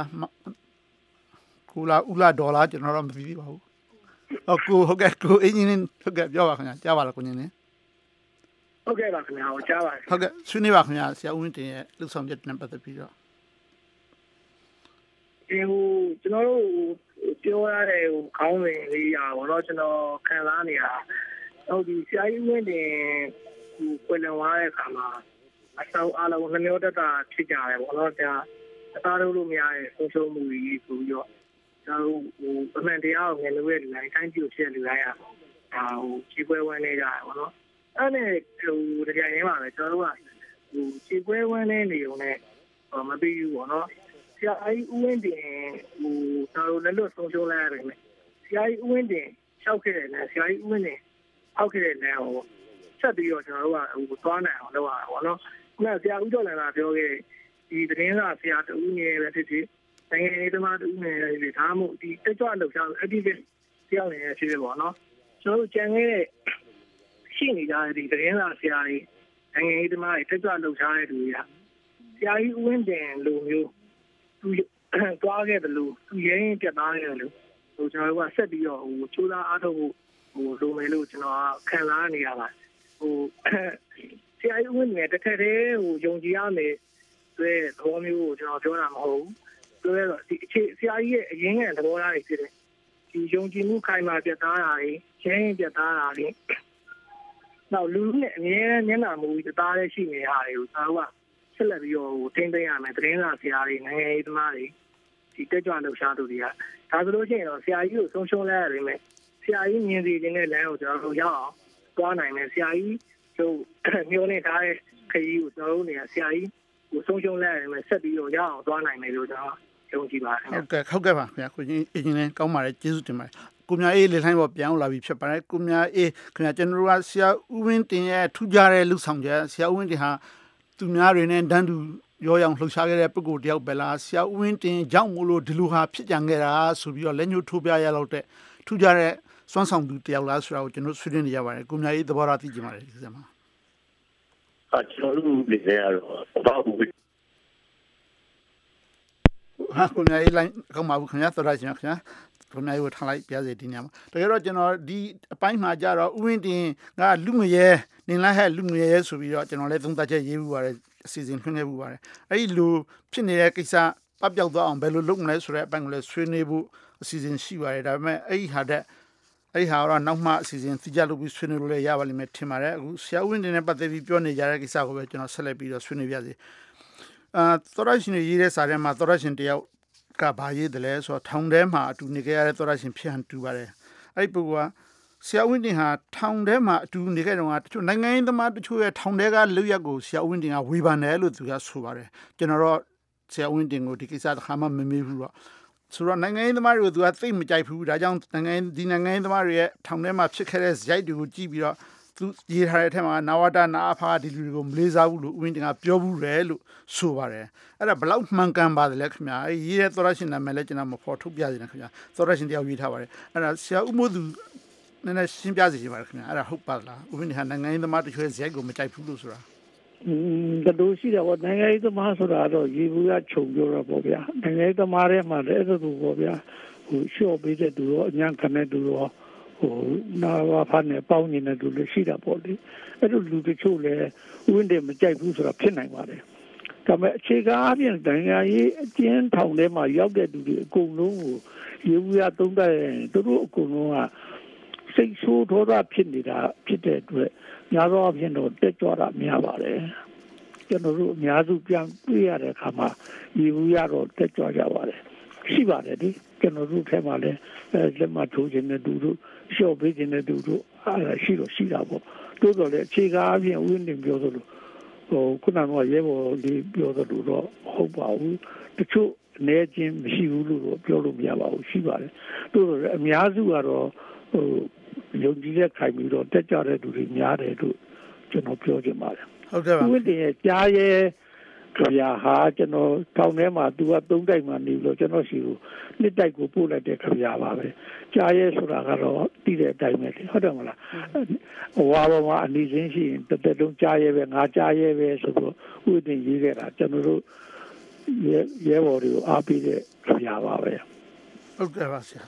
ဦးလာဒေါ်လာကျွန်တော်တော့မသိသေးပါဘူးဟုတ်ကဲ့ကိုအင်းကြီးဟုတ်ကဲ့ပြောပါခင်ဗျာကြားပါလားကိုင်းကြီးဟုတ်ကဲ့ပါခင်ဗျာကြားပါတယ်ဟုတ်ကဲ့ဆွေးနွေးပါခင်ဗျာဆရာဦးဝင်းတင်ရဲ့လှုပ်ဆောင်ချက်နဲ့ပတ်သက်ပြီးတော့ကျွန်တော်တို့ပြောရတဲ့ခေါင်းစဉ်လေးရာပေါ့နော်ကျွန်တော်ခံစားနေရဟုတ်ဒီဆရာကြီးဝင်းတင်ကိုလွန်သွားတဲ့အခါမှာအဆောက်အားလုံးနှမျောတတာဖြစ်ကြတယ်ပေါ့နော်ဆရာအသားတို့လို့မရတဲ့ဆုံးရှုံးမှုကြီးဆိုပြီးတော့ကျွန်တော်တို့အမှန်တရားကိုငယ်လို့ရတဲ့လူတိုင်းတိုင်းပြည်ကိုဖြစ်လူတိုင်းခြေပွဲဝန်းနေကြတယ်ပေါ့နော်အဲ့နဲ့တကယ်ရင်းပါပဲကျွန်တော်တို့ကခြေပွဲဝန်းနေနေုံနဲ့မပြီးဘူးပေါ့နော်ဆရာကြီးဦးဝင်းတင်ကျွန်တော်တို့လည်းလွတ်ဆုံးရှုံးလိုက်ရတယ်မယ်ဆရာကြီးဦးဝင်းတင်လျှောက်ခဲ့တယ်နဲ့ဆရာကြီးဦးဝင်းတင်အောက်ခဲ့တဲ့နဲ့ဆက်ပြီးတော့ကျွန်တော်တို့ကသွားနိုင်အောင်လုပ်ရတာပေါ့နော်ခုနဆရာဦးကျော်လန်ကပြောခဲ့ဒီသတင်းစာဆရာတူဦးနေပဲဖြစ်ဖြစ်နိုင်ငံရေးသမားတူဦးနေပဲဖြစ်ဖြစ်ဒါမှမဟုတ်ဒီတက်ကြွလှုပ်ရှား activist ဆရာနေဖြစ်ဖြစ်ပေါ့နော်ကျွန်တော်တို့ကြံခဲ့တဲ့ရှိနေကြတဲ့ဒီသတင်းစာဆရာတွေနိုင်ငံရေးသမားတွေတက်ကြွလှုပ်ရှားတဲ့လူတွေကဆရာကြီးဦးဝင်းတင်လိုမျိုးသူသွားခဲ့တယ်လို့သူရင်းပြတ်သားခဲ့တယ်လို့ကျွန်တော်တို့ကဆက်ပြီးတော့ချိုးသားအားထုတ်ဖို့လိုမယ်လို့ကျွန်တော်ခံစားနေရပါဆရာကြီးဦးဝင်းတင်တစ်ထက်တည်းယုံကြည်ရမယ်ဆိုတဲ့သဘောမျိုးကိုကျွန်တော်ပြောတာမဟုတ်ဘူးဆိုတော့ဒီဆရာကြီးရဲ့အရင်းခံသဘောထားတွေဖြစ်တယ်ဒီယုံကြည်မှုခိုင်မာပြတ်သားတာတွေရင်းပြတ်သားတာတွေနောက်လူနဲ့အမြဲမျက်နှာမူတသားလေးရှိနေရတယ်ကိုကျွန်တော်ကဆက်လက်ပြီးတော့ထိန်းသိမ်းရမယ်သတင်းစာဆရာတွေနိုင်ငံရေးသမားတွေဒီတက်ကြွလှုပ်ရှားသူတွေကဒါဆိုလို့ရှိရင်တော့ဆရာကြီးကိုဆုံးရှုံးလိုက်ရတယ်မယ်ဆရာကြီးမြင်စီနေတဲ့လမ်းကိုကျွန်တော်တို့ရောက်အောင်သွားနိုင်မယ်ဆရာကြီးတို့မျိုးနေထားတဲ့ခရီးကိုကျွန်တော်တို့နေရာဆရာကြီးကိုဆုံးရှုံးလိုက်ရတယ်မယ်ဆက်ပြီးတော့ရောက်အောင်သွားနိုင်မယ်လို့ကျွန်တော်ယုံကြည်ပါတယ်ဟုတ်ကဲ့ပါခင်ဗျာကိုကြီးအရင်လည်းကောင်းပါတယ်ကျေးဇူးတင်ပါတယ်ကိုမြအေးလေထိုင်းပေါ်ပြန်လာပြီဖြစ်ပါတယ်ကိုမြအေးခင်ဗျာကျွန်တော်တို့ကဆရာဦးဝင်းတင်ရဲ့ထူးခြားတဲ့လူဆောင်ချက်ဆရာဦးဝင်းတင်ဟာသူများတွေနဲ့တန်းတူရောရောင်လှုပ်ရှားခဲ့တဲ့ပုဂ္ဂိုလ်တယောက်ပဲလားဆရာဦးဝင်းတင်ကြောင့်မို့လို့ဒီလိုဟာဖြစ်ကြံခဲ့တာဆိုပြီးတော့လက်ညှိုးထိုးပြရလောက်တဲ့ထူးခြားတဲ့စွမ်းဆောင်သူတယောက်လားဆိုတာကိုကျွန်တော်ဆွေးနွေးနေရပါတယ်ကိုမြအေးသဘောထားသိကြပါတယ်ဒီစမှာကျွန်တော်တို့လေကတော့ဘာဘူးကိုမြအေးလိုက်ကောင်းပါဘူးခင်ဗျာတော်ရရှင်ခင်ဗျာကိုမြအေးကိုထားလိုက်ပြစေဒီညမှာတကယ်တော့ကျွန်တော်ဒီအပိုင်းမှာကြတော့ဦးဝင်းတင်ကလူငရဲနေလိုက်ဟဲ့လူငရဲဆိုပြီးတော့ကျွန်တော်လည်းသုံးသပ်ချက်ရေးမှုပါတယ်အစီအစဉ်ထွန်းခဲ့မှုပါတယ်အဲ့ဒီလိုဖြစ်နေတဲ့ကိစ္စပပျောက်သွားအောင်ဘယ်လိုလုပ်မလဲဆိုတဲ့အပိုင်းကိုလည်းဆွေးနွေးဖို့အစီအစဉ်ရှိပါတယ်ဒါပေမဲ့အဲ့ဒီဟာတော့နောက်မှအစီအစဉ်သိကြလို့ပြီးဆွေးနွေးလို့လည်းရပါလိမ့်မယ်ထင်ပါတယ်အခုဆရာဦးဝင်းတင်နဲ့ပတ်သက်ပြီးပြောနေကြတဲ့ကိစ္စကိုပဲကျွန်တော်ဆက်လက်ပြီးတော့ဆွေးနွေးပြစီသောရရှင်တွေရေးတဲ့စာထဲမှာသောရရှင်တယောက်ကဘာရေးတယ်လဲဆိုတော့ထောင်ထဲမှာအတူနေခဲ့ရတဲ့သောရရှင်ဖြစ်ဟန်တူပါတယ်အဲ့ဒီပုဂ္ဂိုလ်ကဆရာဦးဝင်းတင်ဟာထောင်ထဲမှာအတူနေခဲ့တော့တချို့နိုင်ငံရေးသမားတချို့ရဲ့ထောင်ထဲကလုပ်ရက်ကိုဆရာဦးဝင်းတင်ကဝေဖန်တယ်လို့သူကဆိုပါတယ်ကျွန်တော်တော့ဆရာဦးဝင်းတင်ကိုဒီကိစ္စတစ်ခါမှမမေးဘူးတော့ဆိုတော့နိုင်ငံရေးသမားတွေကိုသူကသိမကြိုက်ဘူးဒါကြောင့်နိုင်ငံရေးသမားတွေရဲ့ထောင်ထဲမှာဖြစ်ခဲ့တဲ့ဇယိုက်တွေကိုကြည့်ပြီးတော့သူရေးထားတဲ့အထက်မှာနာဝတာနာအဖာဒီလူတွေကိုမလေးစားဘူးလို့ဦးဝင်းတင်ကပြောဘူးတယ်လို့ဆိုပါတယ်အဲ့ဒါဘလောက်မှန်ကန်ပါတယ်လဲခင်ဗျာအဲ့ရေးတဲ့သောရရှင်နာမည်လည်းကျွန်တော်မဖော်ထုတ်ပြစေနဲ့ခင်ဗျာသောရရှင်တယောက်ရေးထားပါတယ်အဲ့ဒါဆရာဦးမိုးသူနည်းနည်းရှင်းပြစေချင်ပါတယ်ခင်ဗျာအဲ့ဒါဟုတ်ပါလားဦးဝင်းတင်ဟာနိုင်ငံရေးသမားတချို့ရဲ့ဇယိုက်ကိုမကြိုက်ဘူးလို့ဆိုတာဘယ်လိုရှိတယ်ဗောနိုင်ငံရေးသမားဆိုတာတော့ရေဘူးကခြုံပြောတာပေါ့ဗျာနိုင်ငံရေးသမားတွေမှာလည်းအဲ့လိုပေါ့ဗျာဟိုရှော့ပေးတဲ့သူရောအញ្ញံခံတဲ့သူရောဟိုနာဝါဖာနဲ့ပေါင်းနေတဲ့သူလည်းရှိတာပေါ့လေအဲ့လိုလူတချို့လည်းဥဝင်တယ်မကြိုက်ဘူးဆိုတာဖြစ်နိုင်ပါတယ်ဒါပေမဲ့အခြေခံအပြင်နိုင်ငံရေးအကျဉ်းထောင်ထဲမှာရောက်တဲ့သူတွေအကုန်လုံးကိုရေဘူးရသုံးတဲ့သူတို့အကုန်လုံးကစိတ်ဆိုးဒေါသဖြစ်နေတာဖြစ်တဲ့အတွက်များသောအားဖြင့်တော့တက်ကြွတာများပါတယ်ကျွန်တော်တို့အများစုပြန်တွေ့ရတဲ့အခါမှာရေဘူးရတော့တက်ကြွကြပါတယ်ရှိပါတယ်ဒီကျွန်တော်တို့ထဲမှာလည်းလက်မထိုးခြင်းတဲ့သူတို့ရှော့ပေးခြင်းတဲ့သူတို့အားရှိတာပေါ့တိုးတော်လည်းအခြေကားအပြင်ဥယျာဉ်ပြောသလိုဟိုခုနကရဲဘော်လေးပြောသလိုတော့ဟုတ်ပါဘူးတချို့အနေချင်းမရှိဘူးလို့ပြောလို့မရပါဘူးရှိပါတယ်တိုးတော်လည်းအများစုကတော့ဟိုယုံကြည်တဲ့ခိုင်ပြီးတော့တက်ကြတဲ့သူတွေများတယ်လို့ကျွန်တော်ပြောချင်ပါတယ်ဟုတ်ကဲ့ပါဥပဒေကြားရဲကြရဟာကျွန်တော်တောင်းထဲမှာသူက3တိုက်မှနေလို့ကျွန်တော်ရှိကို2တိုက်ကိုပို့လိုက်တဲ့ခရပါပဲကြားရဲဆိုတာကတော့တည်တဲ့အတိုင်းပဲဟုတ်တယ်မလားဟိုဘာမှအနည်းစင်းရှိရင်တသက်လုံးကြားရဲပဲငါကြားရဲပဲဆိုတော့ဥပဒေရေးခဲ့တာကျွန်တော်တို့ရဲဘော်တွေကိုအားပေးတဲ့ခရပါပဲဟုတ်ကဲ့ပါဆရာ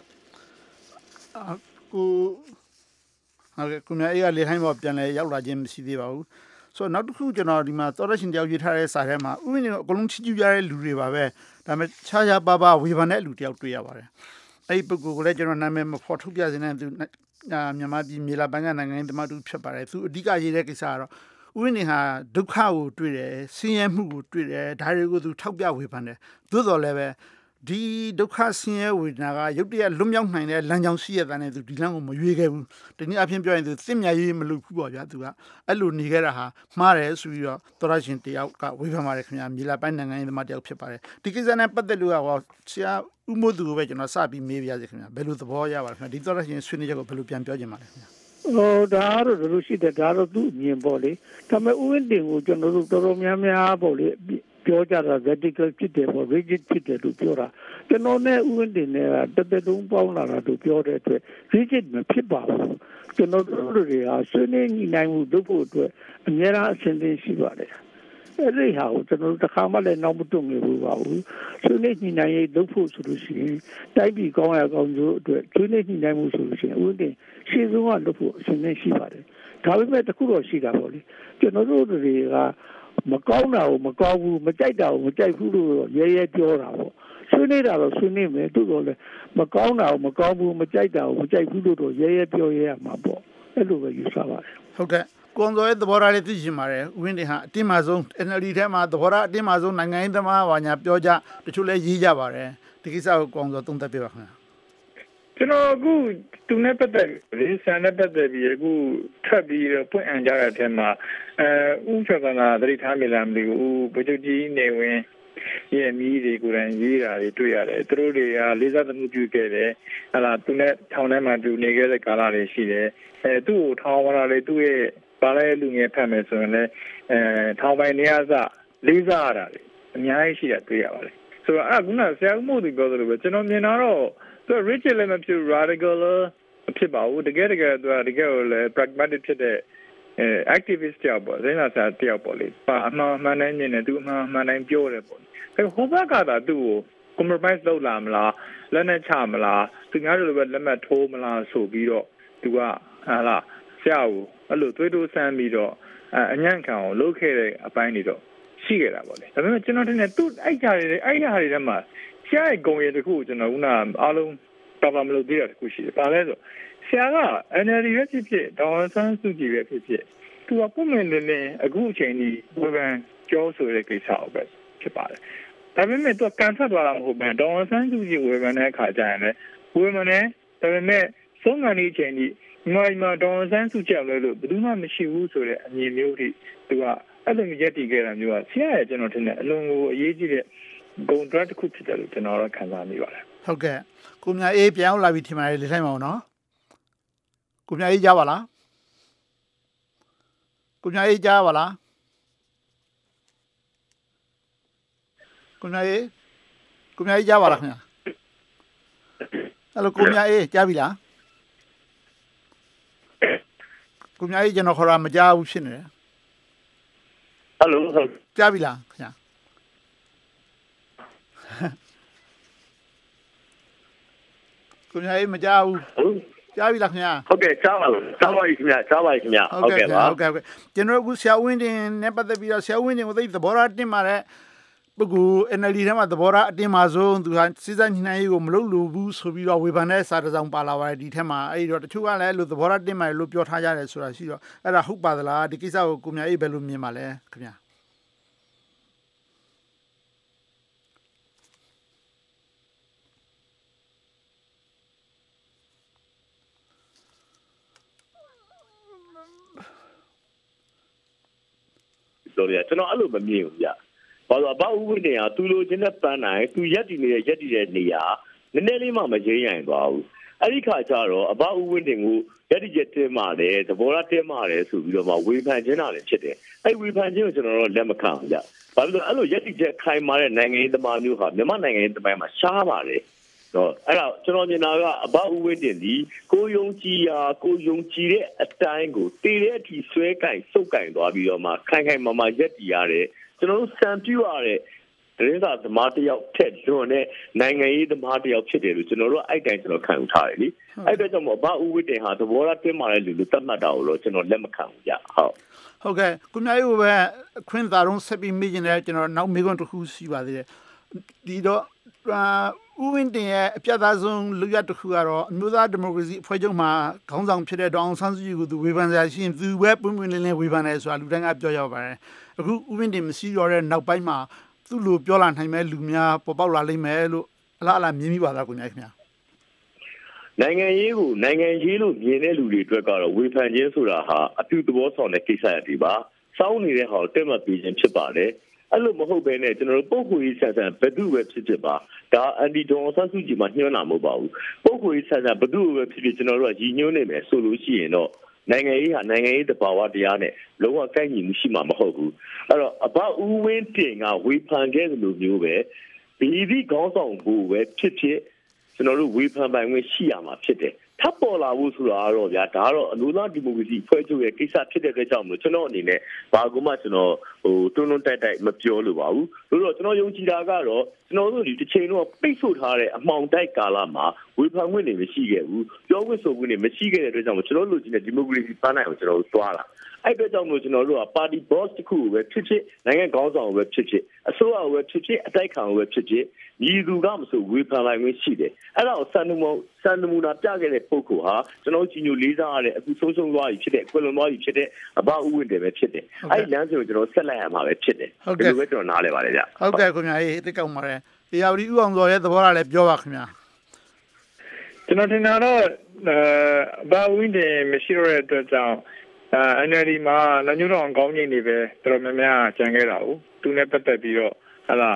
ဟုတ်ကဲ့คุณแม่အေးကလေထိုင်းပေါ်ပြန်လဲရောက်လာခြင်းမရှိသေးပါဘူးဆိုတော့နောက်တစ်ခုကျွန်တော်ဒီမှာသောရရှင်တယောက်ရေးထားတဲ့စာထဲမှာဥပဒေကအကုန်လုံးချီးကျူးကြတဲ့လူတွေပါပဲဒါပေမဲ့ခြားခြားပါပါဝေဖန်တဲ့လူတယောက်တွေ့ရပါတယ်အဲ့ဒီပုဂ္ဂိုလ်ကိုလည်းကျွန်တော်နာမည်မဖော်ထုတ်ပြစေနဲ့သူမြန်မာပြည်မြေလာဘန်ကနိုင်ငံရေးသမားတူဖြစ်ပါတယ်သူအဓိကရေးတဲ့ကိစ္စကတော့ဥပဒေဟာဒုက္ခကိုတွေ့တယ်ဆင်းရဲမှုကိုတွေ့တယ်ဒါတွေကိုသူထောက်ပြဝေဖန်တယ်သို့တော်လည်းပဲဒီဒုက္ခဆင်းရဲဝေဒနာကရုပ်တရက်လွတ်မြောက်နိုင်တဲ့လမ်းကြောင်းရှိရတဲ့နဲ့သူဒီလမ်းကိုမရွေးခဲ့ဘူးဒီနည်းအဖြစ်ပြောရင်သူသင့်မြတ်ရေးမလုပ်ဘူးပေါ့ဗျာသူကအဲ့လိုနေခဲ့တာဟာမှားတယ်ဆိုပြီးတော့သောရရှင်တယောက်ကဝေဖန်ပါတယ်ခင်ဗျာမြေလာပိုင်းနိုင်ငံရေးသမားတယောက်ဖြစ်ပါတယ်ဒီကိစ္စနဲ့ပတ်သက်လို့ကဆရာဥမိုးသူကိုပဲကျွန်တော်စပြီးမေးပြရစီခင်ဗျာဘယ်လိုသဘောရပါလဲခင်ဗျာဒီသောရရှင်ဆွေးနွေးချက်ကိုဘယ်လိုပြန်ပြောချင်ပါလဲခင်ဗျာဒါတော့လူရှိတဲ့ဒါတော့သူ့အမြင်ပေါ့လေဒါပေမဲ့ဥဝင်တင်ကိုကျွန်တော်တို့တော်တော်များများပေါ့လေပြောကြတာ radical ဖြစ်တယ်ပေါ့ rigid ဖြစ်တယ်လို့ပြောတာကျွန်တော်နဲ့ဥဝင်တင်နဲ့တသက်တုံးပေါင်းလာတာတို့ပြောတဲ့အတွက် rigid မဖြစ်ပါဘူးကျွန်တော်တို့တွေကဆွေးနွေးညှိနှိုင်းမှုလုပ်ဖို့အတွက်အများအားအဆင်သင့်ရှိပါတယ်အဲ့ဒီဟာကိုကျွန်တော်တို့တစ်ခါမှလည်းနောက်မတွန့်နေဘူးပါဘူးဆွေးနွေးညှိနှိုင်းရေးလုပ်ဖို့ဆိုလို့ရှိရင်တိုက်ပြီးကောင်းရကောင်းကျိုးအတွက်ဆွေးနွေးညှိနှိုင်းမှုဆိုလို့ရှိရင်ဥဝင်တင်ရှေ့ဆုံးကလုပ်ဖို့အဆင်သင့်ရှိပါတယ်ဒါပေမဲ့တခုတော့ရှိတာပေါ့လေကျွန်တော်တို့တွေကမကောင်းတာကိုမကောင်းဘူးမကြိုက်တာကိုမကြိုက်ဘူးလို့ရဲပြောတာပေါ့ဆွေးနွေးတာတော့ဆွေးနွေးမယ်တိုးတော့လေမကောင်းတာကိုမကောင်းဘူးမကြိုက်တာကိုမကြိုက်ဘူးလို့တော့ရဲပြောရမှာပေါ့အဲ့လိုပဲယူဆပါတယ်ဟုတ်ကဲ့ကွန်တော်ရဲ့သဘောထားလေးသိချင်ပါတယ်ဥဝင်တင်ဟာအတင်းမာဆုံး NLD ထဲမှာသဘောထားအတင်းမာဆုံးနိုင်ငံရေးသမားဘာညာပြောကြတချို့လည်းရေးကြပါတယ်ဒီကိစ္စကိုကွန်တော်သုံးသပ်ပြပါခင်ဗျာကျွန်တော်အခုသူနဲ့ပတ်သက်ပြီးဆန်နဲ့ပတ်သက်ပြီးအခုထပ်ပြီးတော့ပွင့်အံကြတဲ့အထက်မှာဥပဒေကသတိထားမိလားမသိဘူးဗိုလ်ချုပ်ကြီးနေဝင်ရဲ့မိတွေကိုယ်တိုင်ရေးတာတွေတွေ့ရတယ်သူတို့တွေကလေးစားသမှုပြုခဲ့တယ်ဟလာသူနဲ့ထောင်ထဲမှာသူနေခဲ့တဲ့ကာလတွေရှိတယ်သူ့ကိုထောင်ဝရလေသူ့ရဲ့ပါလဲလူငယ်ဖတ်မယ်ဆိုရင်လည်းထောင်ပိုင်နေရာစလေးစားရတာတွေအများကြီးရှိတာတွေ့ရပါတယ်ဆိုတော့အခုနဆရာဦးမို့သူပြောသလိုပဲကျွန်တော်မြင်တာတော့သူ rigid လည်းမဖြစ် radical ဖြစ်ပါဘူးတကယ်သူကတကယ်လည်း pragmatic ဖြစ်တဲ့activist တယောက်ပေါ့စိတ်နာစားတယောက်ပေါ့လေအမှန်တိုင်းမြင်တယ်သူအမှန်တိုင်းပြောတယ်ပေါ့ဟိုဘက်ကသာသူ့ကို compromise လုပ်လာမလားလက်နဲ့ချမလားသူများတို့လည်းလက်မှတ်ထိုးမလားဆိုပြီးတော့သူကဟာလားဆရာကိုအဲ့လိုတွေးတိုးဆန်းပြီးတော့အညံ့ခံအောင်လုပ်ခဲ့တဲ့အပိုင်းတွေတော့ရှိခဲ့တာပေါ့လေဒါပေမဲ့ကျွန်တော်တင်နေသူ့အဲ့ဟာတွေထဲမှာဆရာရဲ့ဂုဏ်ရည်တစ်ခုကျွန်တော်ခုနအားလုံးတော်မလို့သေးတာတစ်ခုရှိတယ်။ဒါလဲဆိုဆရာက NLD ရဲ့ဖြစ်ဒေါ်အောင်ဆန်းစုကြည်ရဲ့ဖြစ်သူကပုံမှန်နဲ့အခုအချိန်ကြီးဝေဖန်ကြောဆိုတဲ့ကိစ္စကိုပဲဖြစ်ပါတယ်။ဒါပေမဲ့သူကန်ထွက်သွားတာမဟုတ်ဘဲဒေါ်အောင်ဆန်းစုကြည်ဝေဖန်တဲ့အခါကျရင်လည်းဝေဖန်တယ်ဒါပေမဲ့ဆုံးခံတဲ့အချိန်ကြီးမြန်မာဒေါ်အောင်ဆန်းစုကြည်လို့ဘယ်သူမှမရှိဘူးဆိုတဲ့အမြင်မျိုးတွေသူကအဲ့လိုမျိုးရည်တည်ခဲ့တာမျိုးကဆရာရဲ့ကျွန်တော်ထင်တယ်အလုံးကိုအရေးကြီးတဲ့ဂုဏ်တွဲတစ်ခုဖြစ်တယ်လို့ကျွန်တော်ခံစားမိပါတယ်ဟုတ်ကဲ့ကိုမြအေးပြန်ရောက်လာပြီထင်ပါတယ်လေထိုင်ပါအောင်နော်ကိုမြအေးကြားပါလားကိုမြအေးကြားပါလားကိုမြအေးကြားပါလားခင်ဗျာဟယ်လိုကိုမြအေးကြားပြီလားကိုမြအေးကျွန်တော်ခေါ်တာမကြားဘူးဖြစ်နေတယ်ဟယ်လိုကြားပြီလားခင်ဗျာကိုမြအေးမကြားဘူးကြားပြီလားခင်ဗျာဟုတ်ကဲ့ကြားပါပြီခင်ဗျာကြားပါပြီခင်ဗျာဟုတ်ကဲ့ပါဟုတ်ကဲ့ကျွန်တော်အခုဆရာဝင်းတင်နဲ့ပတ်သက်ပြီးတော့ဆရာဝင်းတင်ကိုသိသဘောထားတင်ပါတဲ့ပုဂ္ဂိုလ် NLD ထဲမှာသဘောထားအတင်ပါဆုံးသူဟာစီးစပ်ညှိနှိုင်းရေးကိုမလုပ်လို့ဘူးဆိုပြီးတော့ဝေဖန်တဲ့စာတစ်စောင်ပါလာပါတယ်ဒီထက်မှာအဲ့ဒီတော့တချို့ကလည်းလို့သဘောထားတင်ပါတယ်လို့ပြောထားကြတယ်ဆိုတာရှိတော့အဲ့ဒါဟုတ်ပါသလားဒီကိစ္စကိုကိုမြအေးဘယ်လိုမြင်ပါလဲခင်ဗျာကျွန်တော်အဲ့လိုမမြင်ဘူးဗျ။ဘာလို့အဘဦးဝင်းတင်ဟာသူလိုချင်တဲ့ပန်းနိုင်သူရက်တည်နေတဲ့နေရာနည်းနည်းလေးမှမရင်းရင်သွားဘူး။အဲ့ဒီခါကျတော့အဘဦးဝင်းတင်ကိုရက်တည်ချက်တင်းမာတယ်သဘောထားတင်းမာတယ်ဆိုပြီးတော့မှဝေဖန်ခြင်းတာလည်းဖြစ်တယ်။အဲ့ဝေဖန်ခြင်းကိုကျွန်တော်တို့လက်မခံဘူးဗျ။ဘာလို့လဲအဲ့လိုရက်တည်ချက်ခိုင်မာတဲ့နိုင်ငံရေးသမားမျိုးဟာမြန်မာနိုင်ငံရေးသမိုင်းမှာရှားပါတယ်။တော့အဲ့ဒါကျွန်တော်မြင်တာကအဘဦးဝင်းတင်ဒီကိုယုံကြည်တဲ့အတိုင်းကိုတည်တဲ့အထိဆွဲကင်စုပ်ကင်သွားပြီးတော့မှခိုင်မာမာရက်တည်ရတယ်ကျွန်တော်တို့စံပြရတဲ့ဒရင်းစာသမားတယောက်ထက်လွန်တဲ့နိုင်ငံရေးသမားတယောက်ဖြစ်တယ်လို့ကျွန်တော်တို့အဲ့တိုင်းကျွန်တော်ခံယူထားတယ်လीအဲ့အတွက်ကြောင့်မို့အဘဦးဝင်းတင်ဟာသဘောထားတင်းမာတဲ့လူလို့သတ်မှတ်တာကိုတော့ကျွန်တော်လက်မခံဘူးကြဟုတ်ကဲ့ကိုမြအေးပဲခွင့်သာတော့ဆက်ပြီးမိကျင်တယ်ကျွန်တော်နောက်မိခွန်းတစ်ခုရှိပါသေးတယ်ဒီတော့ဦးဝင်းတင်ရဲ့အပြတ်သားဆုံးလူရတစ်ခုကတော့အမျိုးသားဒီမိုကရေစီအဖွဲ့ချုပ်မှာခေါင်းဆောင်ဖြစ်တဲ့ဒေါအောင်ဆန်းစုကြည်ကိုသူဝေဖန်စရာရှိရင်သူပဲပွင့်ပွင့်လင်းလင်းဝေဖန်တယ်ဆိုတာလူတိုင်းကပြောရပါတယ်အခုဦးဝင်းတင်မရှိတော့တဲ့နောက်ပိုင်းမှာသူ့လိုပြောလာနိုင်မဲ့လူများပေါ်ပေါက်လာလိမ့်မယ်လို့အလားမြင်မိပါလားကိုညာခင်ဗျာနိုင်ငံရေးကိုနိုင်ငံရေးလို့မြင်တဲ့လူတွေအတွက်ကတော့ဝေဖန်ခြင်းဆိုတာဟာအပြုသဘောဆောင်တဲ့ကိစ္စရပ်တွေပါစောင်းနေတဲ့ဟာကိုတက်မှတ်ပြီးခြင်းဖြစ်ပါတယ်အဲ့လိုမဟုတ်ဘဲနဲ့ကျွန်တော်တို့ပုဂ္ဂိုလ်ရေးဆန်ဆန်ဘယ်သူပဲဖြစ်ပါဒါအန်တီဒေါ်ဆန်းစုကြည်မှာညှိုးတာမဟုတ်ပါဘူးပုဂ္ဂိုလ်ရေးဆန်ဆန်ဘယ်သူပဲဖြစ်ကျွန်တော်တို့ကရည်ညွှန်းနေမယ်ဆိုလို့ရှိရင်တော့နိုင်ငံရေးဟာနိုင်ငံရေးတဘာဝတရားနဲ့လုံးဝကိုက်ညီမှုရှိမှာမဟုတ်ဘူးအဲ့တော့အဘဦးဝင်းတင်ကဝေဖန်ခဲ့သလိုမျိုးပဲဒီဒီခေါင်းဆောင်ဘူးပဲဖြစ်ကျွန်တော်တို့ဝေဖန်ပိုင်ခွင့်ရှိရမှာဖြစ်တယ်ထပ်ပေါ်လာဖို့ဆိုတာကတော့ဗျာဒါကတော့အလို့လားဒီမိုကရေစီဖွဲ့ချုပ်ရဲ့ကိစ္စဖြစ်တဲ့အတွက်ကြောင့်မလို့ကျွန်တော်အနေနဲ့ဘာကူမှကျွန်တော်တွန်းတိုက်မပြောလို့ပါဘူးလို့တော့ကျွန်တော်ယုံကြည်တာကတော့ကျွန်တော်တို့ဒီတစ်ချိန်တော့ပိတ်ဆို့ထားတဲ့အမှောင်တိုက်ကာလမှာဝေဖန်ခွင့်တွေမရှိခဲ့ဘူးပြောခွင့်ဆိုခွင့်တွေမရှိခဲ့တဲ့အတွက်ကြောင့်ကျွန်တော်တို့လူကြီးနဲ့ဒီမိုကရေစီပန်းနိုင်ကိုကျွန်တော်တို့သွားလာအဲ့အတွက်ကြောင့်မလို့ကျွန်တော်တို့ကပါတီ boss တစ်ခုကိုပဲဖြစ်နိုင်ငံခေါင်းဆောင်ကိုပဲဖြစ်အစိုးရကိုပဲဖြစ်အတိုက်ခံကိုပဲဖြစ်ညီသူကမဆိုဝေဖန်လိုက်ခွင့်ရှိတယ်အဲ့ဒါကိုစံနမူနာပြခဲ့တဲ့ပုဂ္ဂိုလ်ဟာကျွန်တော်ကြီးညိုလေးစားရတဲ့အခုဆုံးရှုံးသွားပြီဖြစ်တဲ့ကွယ်လွန်သွားပြီဖြစ်တဲ့အဘဦးဝင်းတယ်ပဲဖြစ်တယ်အဲ့ဒီလမ်းစဉ်ကိုကျွန်တော်ဆက်လိုက်ရမှာပဲဖြစ်တယ်ဒီလိုပဲကျွန်တော်နားလဲပါတယ်ဗျဟုတ်ကဲ့ခင်ဗျာတိတ်ကောက်ပါတယ်တရားဝတီဥအောင်စောရဲ့သဘောထားလည်းပြောပါခင်ဗျာကျွန်တော်ထင်တာတော့အဘဦးဝင်းတယ်မရှိတော့တဲ့အတွက်ကြောင့်NLD မှာလက်ညှိုးတော်ကောင်းကြီးနေပဲတော်တော်များများကြံခဲ့တာဟုတ်သူနဲ့ပတ်သက်ပြီးတော့ဟာလာ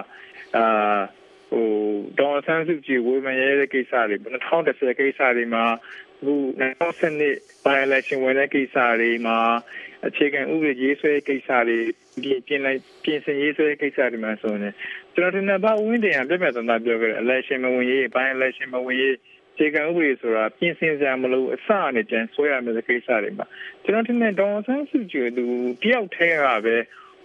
ဒေါ်ဆန်းစုကြည်ဝေဖန်ရဲတဲ့ကိစ္စတွေ2010ကိစ္စတွေမှာအခု2012 by election ဝင်တဲ့ကိစ္စတွေမှာအခြေခံဥပဒေရေးဆွဲကိစ္စတွေပြင်ဆင်ရေးဆွဲကိစ္စတွေမှာဆိုရင်ကျွန်တော်ထင်တယ်ဘာဝင်းတင်ကပြပြတန်းသားပြောခဲ့တယ် election မဝင်ရေး by election မဝင်ရေးအခြေခံဥပဒေဆိုတာပြင်ဆင်စရာမလိုအစအနေနဲ့ဆွဲရမယ့်ကိစ္စတွေမှာကျွန်တော်ထင်တယ်ဒေါ်ဆန်းစုကြည်သူတယောက်ထဲကပဲ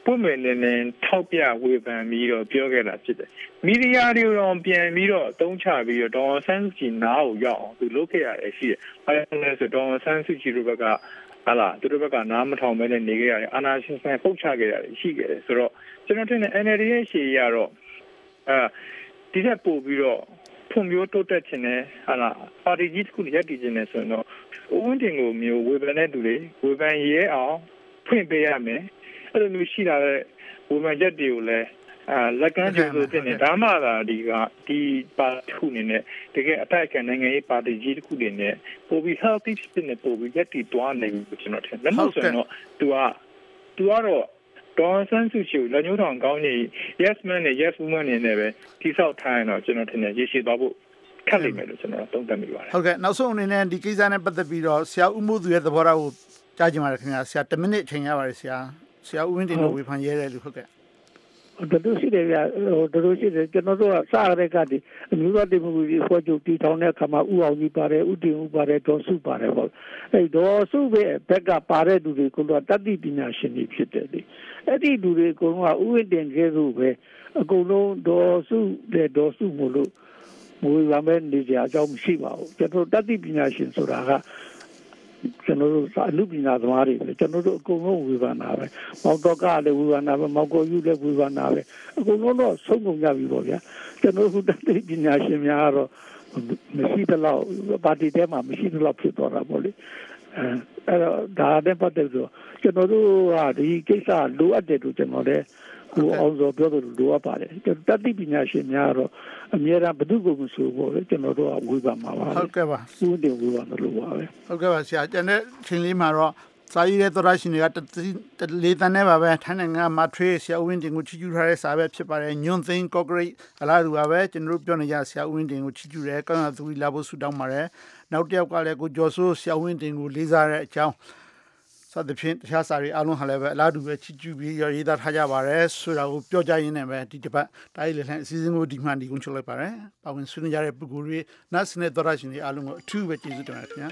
ပွင့်မယ်နဲ့ထောက်ပြဝေဖန်ပြီးတော့ပြောခဲ့တာဖြစ်တယ်မီဒီယာတွေတော့ပြန်ပြီးတော့တုံးချပြီးတော့ဒေါ်ဆန်းစုကြည်နားကိုရောက်အောင်သူလုပ်ခဲ့ရတယ်ရှိတယ်။အဲဒါဆိုဒေါ်ဆန်းစုကြည်တို့ဘက်ကဟာလားသူတို့ဘက်ကနားမထောင်မဲနဲ့နေခဲ့ရတယ်အာဏာရှင်ဆိုင်ပုတ်ချခဲ့ရတယ်ရှိခဲ့တယ်ဆိုတော့ကျွန်တော်ထင်တယ် NLD ရဲ့ရှေ့ရတော့ဒီထက်ပိုပြီးတော့ဖွံ့ဖြိုးတိုးတက်ခြင်းနဲ့ဟာလားပါတီကြီးတစ်ခုရပ်တည်ခြင်းနဲ့ဆိုတော့ဦးဝင်းတင်ကိုမျိုးဝေဖန်တဲ့သူတွေဝေဖန်ရဲအောင်ဖွင့်ပေးရမယ်အဲ့လိုမျိုးရှိလာတဲ့ဝေဖန်ချက်တွေကိုလည်းလက်ကမ်းကျဆိုတဲ့ဒါမှသာဒီပါတီခုနေနဲ့တကယ်အတိုက်အခံနိုင်ငံရေးပါတီကြီးတစ်ခုနေနဲ့ပိုပြီး healthy ဖြစ်နေပိုပြီးရပ်တည်သွားနိုင်ပြီကျွန်တော်ထင်တယ်လို့ဆိုရင်တော့သူကတော့ဒေါ်ဆန်းစုကြည်လက်ညှိုးထောင်ကောင်းနေ yes man နဲ့ yes woman နဲ့ပဲတိဆောက်ထားရင်တော့ကျွန်တော်ထင်တယ်ရရှိသွားဖို့ခက်လိမ့်မယ်လို့ကျွန်တော်သုံးသပ်မိပါတယ်ဟုတ်ကဲ့နောက်ဆုံးအနေနဲ့ဒီကိစ္စနဲ့ပတ်သက်ပြီးတော့ဆရာဦးမိုးသူရဲ့သဘောထားကိုကြားချင်ပါတယ်ခင်ဗျာဆရာ10မိနစ်အချိန်ရပါတယ်ဆရာဦးဝင်းတင်တို့ဝေဖန်ရဲတယ်လို့ဟုတ်ကဲ့တို့ရှိတယ်ဗျတို့ရှိတယ်ကျွန်တော်တို့ကစရတဲ့ကတည်းအမျိုးသားဒီမိုကရေစီဖွဲ့ချုပ်တည်ထောင်တဲ့အခါမှာဥအောင်ကြီးပါတယ်ဥတင်ဦးပါတယ်ဒေါ်စုပါတယ်ပေါ့အဲ့ဒေါ်စုပဲဘက်ကပါတဲ့လူတွေကတတ်သိပညာရှင်တွေဖြစ်တယ်လေအဲ့ဒီလူတွေကတော့ဥဝင်းတင်ကဲလို့ပဲအကုန်လုံးဒေါ်စုမို့လို့မွေးလာမဲ့နေကြအကြောင်းမရှိပါဘူးကျွန်တော်တတ်သိပညာရှင်ဆိုတာကကျွန်တော်တို့အမှုပညာသမားတွေပဲကျွန်တော်တို့အကုန်လုံးဝေဖန်တာပဲမောက်တော့ကလည်းဝေဖန်တာပဲမောက်ကိုယူလည်းဝေဖန်တာပဲအကုန်လုံးတော့ဆုံးကုန်ကြပြီပေါ့ဗျာကျွန်တော်တို့တတိပညာရှင်များကတော့မရှိတော့ပါတီထဲမှာမရှိတော့ဖြစ်သွားတာပေါ့လေအဲ့တော့ဒါနဲ့ပတ်သက်လို့ကျွန်တော်တို့ကဒီကိစ္စလိုအပ်တယ်လို့ကျွန်တော်လည်းကိုအောင်စောပြောလို့လိုအပ်ပါတယ်တတိပညာရှင်များတော့အများအားဘယ်သူကိုမဆိုပေါ့လေကျွန်တော်တို့ကဝေဖန်မှာပါဟုတ်ကဲ့ပါဥတင်ဝေဖန်လို့ပါပဲဟုတ်ကဲ့ပါဆရာကျန်တဲ့ချိန်လေးမှာတော့စာရေးတဲ့သောရရှင်တွေကလေးတန်းနဲ့ပါပဲထိုင်းနိုင်ငံမှာထွေးဆရာဦးဝင်းတင်ကိုချီးကျူးထားတဲ့စာပဲဖြစ်ပါတယ်ညွန့်သိန်းကော့ဂရိတ်အလားတူပါပဲကျွန်တော်တို့ပြောနေကြဆရာဦးဝင်းတင်ကိုချီးကျူးတယ်ကောင်းရသူကြီးလာဖို့ဆုတောင်းပါတယ်နောက်တစ်ယောက်ကလည်းကိုကျော်စိုးဆရာဦးဝင်းတင်ကိုလေးစားတဲ့အကြောင်းစသဖြင့်တခြားစာတွေအားလုံးဟာလည်းပဲအလားတူပဲချီးကျူးပြီးရေးသားထားကြပါတယ်ဆိုတာကိုပြောကြရင်းနဲ့ပဲဒီတစ်ပတ်တိုင်းလေလှန်အစည်းအဝေးကိုဒီမှဒီကုန်းချုပ်လိုက်ပါတယ်ပါဝင်ဆွေးနွေးကြတဲ့ပုဂ္ဂိုလ်တွေနတ်စနဲ့သောရရှင်တွေအားလုံးကိုအထူးပဲကျေးဇူးတင်ပါတယ်ခင်ဗျာ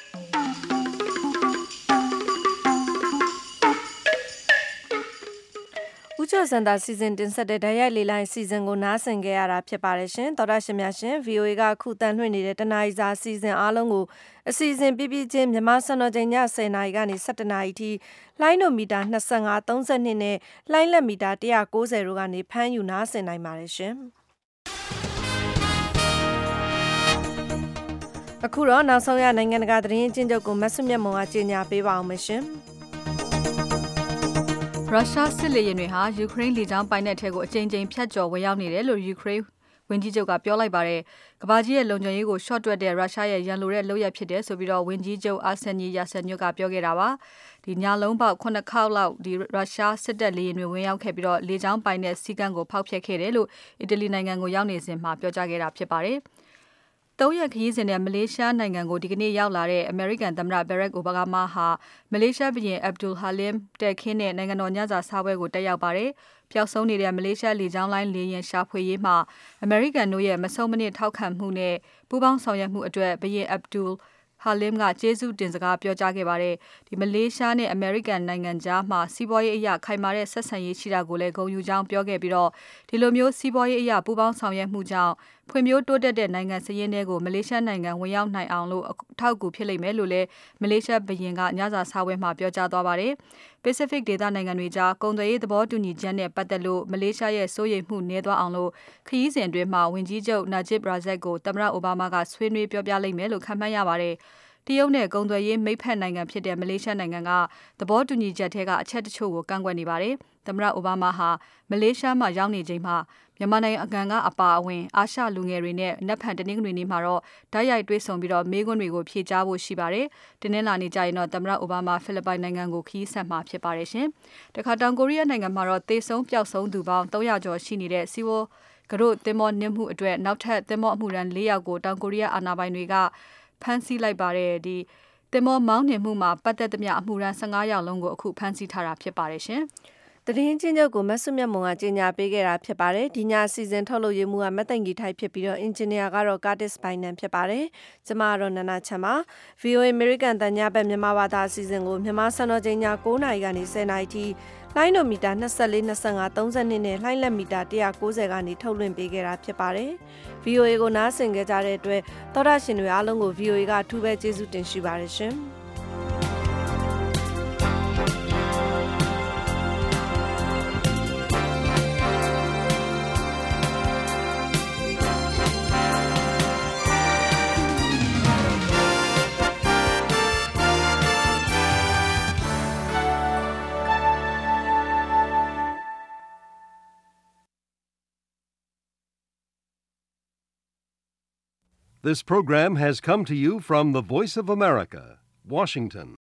ဦးကျော်စံသာစီစဉ်တင်ဆက်တဲ့ဓာတ်ရိုက်လေလိုင်းစီစဉ်ကိုနားဆင်ခဲ့ရတာဖြစ်ပါတယ်ရှင်သောတာရှင်များရှင် VOA ကခုတန်လွှင့်နေတဲ့တနားရီစာစီစဉ်အားလုံးကိုအစီအစဉ်ပြပြချင်းမြန်မာစံတော်ချိန်ည10:00နာရီကနေ17:00နာရီထိလိုင်းနိုမီတာ25 32နဲ့လိုင်းလက်မီတာ190တို့ကနေဖမ်းယူနားဆင်နိုင်ပါတယ်ရှင်အခုတော့နောက်ဆုံးရနိုင်ငံတကာသတင်းအကျဉ်းချုပ်ကိုမဆုမြတ်မွန်ကကြေညာပေးပါအောင်မရှင်ရုရှားစစ်လေယာဉ်တွေဟာယူကရိန်းလေကြောင်းပိုင်နက်ထဲကိုအကြိမ်ကြိမ်ဖြတ်ကျော်ဝင်ရောက်နေတယ်လို့ယူကရိန်းဝန်ကြီးချုပ်ကပြောလိုက်ပါတယ်။ကမ္ဘာကြီးရဲ့လုံခြုံရေးကိုရှော့တွက်တဲ့ရုရှားရဲ့ရန်လိုတဲ့လုပ်ရပ်ဖြစ်တယ်ဆိုပြီးတော့ဝန်ကြီးချုပ်အာဆန်နီယာဆန်ညွတ်ကပြောခဲ့တာပါ။ဒီညလုံးပေါက်9ခေါက်လောက်ဒီရုရှားစစ်တပ်လေယာဉ်တွေဝင်ရောက်ခဲ့ပြီးတော့လေကြောင်းပိုင်နက်စီကံကိုဖောက်ဖျက်ခဲ့တယ်လို့အီတလီနိုင်ငံကိုရောက်နေစဉ်မှာပြောကြားခဲ့တာဖြစ်ပါတယ်။3 ရက်ခရီးစဉ်နဲ့မလေးရှားနိုင်ငံကိုဒီကနေ့ရောက်လာတဲ့အမေရိကန်သမ္မတဘရက်အိုဘားမားဟာမလေးရှားဘုရင်အဗ်ဒူဟာလင်တက်ခင်းနဲ့နိုင်ငံတော်ညစာစားပွဲကိုတက်ရောက်ပါတယ်။ပျောက်ဆုံးနေတဲ့မလေးရှားလေကြောင်းလိုင်းလေယာဉ်ရှာဖွေရေးမှာအမေရိကန်တို့ရဲ့မဆုံးမနစ်ထောက်ခံမှုနဲ့ပူးပေါင်းဆောင်ရွက်မှုအတွက်ဘုရင်အဗ်ဒူဟာလင်ကကျေးဇူးတင်စကားပြောကြားခဲ့ပါတယ်။ဒီမလေးရှားနဲ့အမေရိကန်နိုင်ငံကြားမှာစီးပွားရေးအရာခိုင်မာတဲ့ဆက်ဆံရေးရှိတာကိုလည်းဂုဏ်ယူကြောင်းပြောခဲ့ပြီးတော့ဒီလိုမျိုးစီးပွားရေးအရာပူးပေါင်းဆောင်ရွက်မှုကြောင့်ဖွံ့ဖြိုးတိုးတက်တဲ့နိုင်ငံစည်းရင်းတွေကိုမလေးရှားနိုင်ငံဝင်ရောက်နိုင်အောင်လို့ထောက်ကူဖြစ်လိမ့်မယ်လို့လည်းမလေးရှားဘုရင်ကညစာစားပွဲမှာပြောကြားသွားပါတယ်။ Pacific ဒေသနိုင်ငံတွေကြားကုန်သွယ်ရေးသဘောတူညီချက်နဲ့ပတ်သက်လို့မလေးရှားရဲ့စိုးရိမ်မှုနည်းသွားအောင်လို့ခရီးစဉ်အတွင်းမှာဝန်ကြီးချုပ်နာဂျစ်ရာဇက်ကိုသမ္မတအိုဘားမားကဆွေးနွေးပြောပြလိမ့်မယ်လို့ခန့်မှန်းရပါတယ်။တရုတ်နဲ့ကုန်သွယ်ရေးမိတ်ဖက်နိုင်ငံဖြစ်တဲ့မလေးရှားနိုင်ငံကသဘောတူညီချက်ထဲကအချက်တချို့ကိုကန့်ကွက်နေပါတယ်။သမ္မတအိုဘားမားဟာမလေးရှားမှာရောက်နေချိန်မှာမြန်မာနိုင်ငံအကန်ကအပါအဝင်အာရှလူငယ်တွေနဲ့နက်ဖြန်တနင်္ဂနွေနေ့မှာတော့ဓာတ်ရိုက်တွေ့ဆုံပြီးတော့မေးခွန်းတွေကိုဖြေကြားဖို့ရှိပါတယ်။တင်းနှင်းလာနေကြရင်တော့သမ္မတအိုဘားမားဖိလစ်ပိုင်နိုင်ငံကိုခရီးဆက်မှာဖြစ်ပါတယ်ရှင်။တခါတောင်ကိုရီးယားနိုင်ငံမှာတော့သေဆုံးပျောက်ဆုံးသူပေါင်း300ကျော်ရှိနေတဲ့စီဝိုကရိုသင်္ဘောနစ်မှုအတွက်နောက်ထပ်သင်္ဘောအမှုရန်4ယောက်ကိုတောင်ကိုရီးယားအာဏာပိုင်တွေကဖမ်းဆီးလိုက်ပါတယ်ဒီသင်္ဘောမောင်းနှင်မှုမှာပတ်သက်သမျှအမှုရန်15ယောက်လုံးကိုအခုဖမ်းဆီးထားတာဖြစ်ပါတယ်ရှင်သတင်းချင်းချုပ်ကိုမဆုမြတ်မုံကကြီးညာပေးခဲ့တာဖြစ်ပါတယ်ဒီညအစီအစဉ်ထုတ်လို့ရမှုကမသိင်ကြီးထိုက်ဖြစ်ပြီးတော့အင်ဂျင်နီယာကတော့ Curtis Bynum ဖြစ်ပါတယ်ကျမကတော့နန္ဒချမ်းပါ VOA American တန်ညဘက်မြန်မာဘာသာအစီအစဉ်ကိုမြန်မာစံတော်ချိန်ည9:00နာရီကနေ10:00နာရီထိလိုင်းနိုမီတာ24 25 32နဲ့လိုင်းလက်မီတာ190ကနေထုတ်လွှင့်ပေးခဲ့တာဖြစ်ပါတယ် VOA ကိုနားဆင်ကြတဲ့အတွက်သောတာရှင်တွေအားလုံးကို VOA ကအထူးပဲကျေးဇူးတင်ရှိပါတယ်ရှင် This program has come to you from the Voice of America, Washington.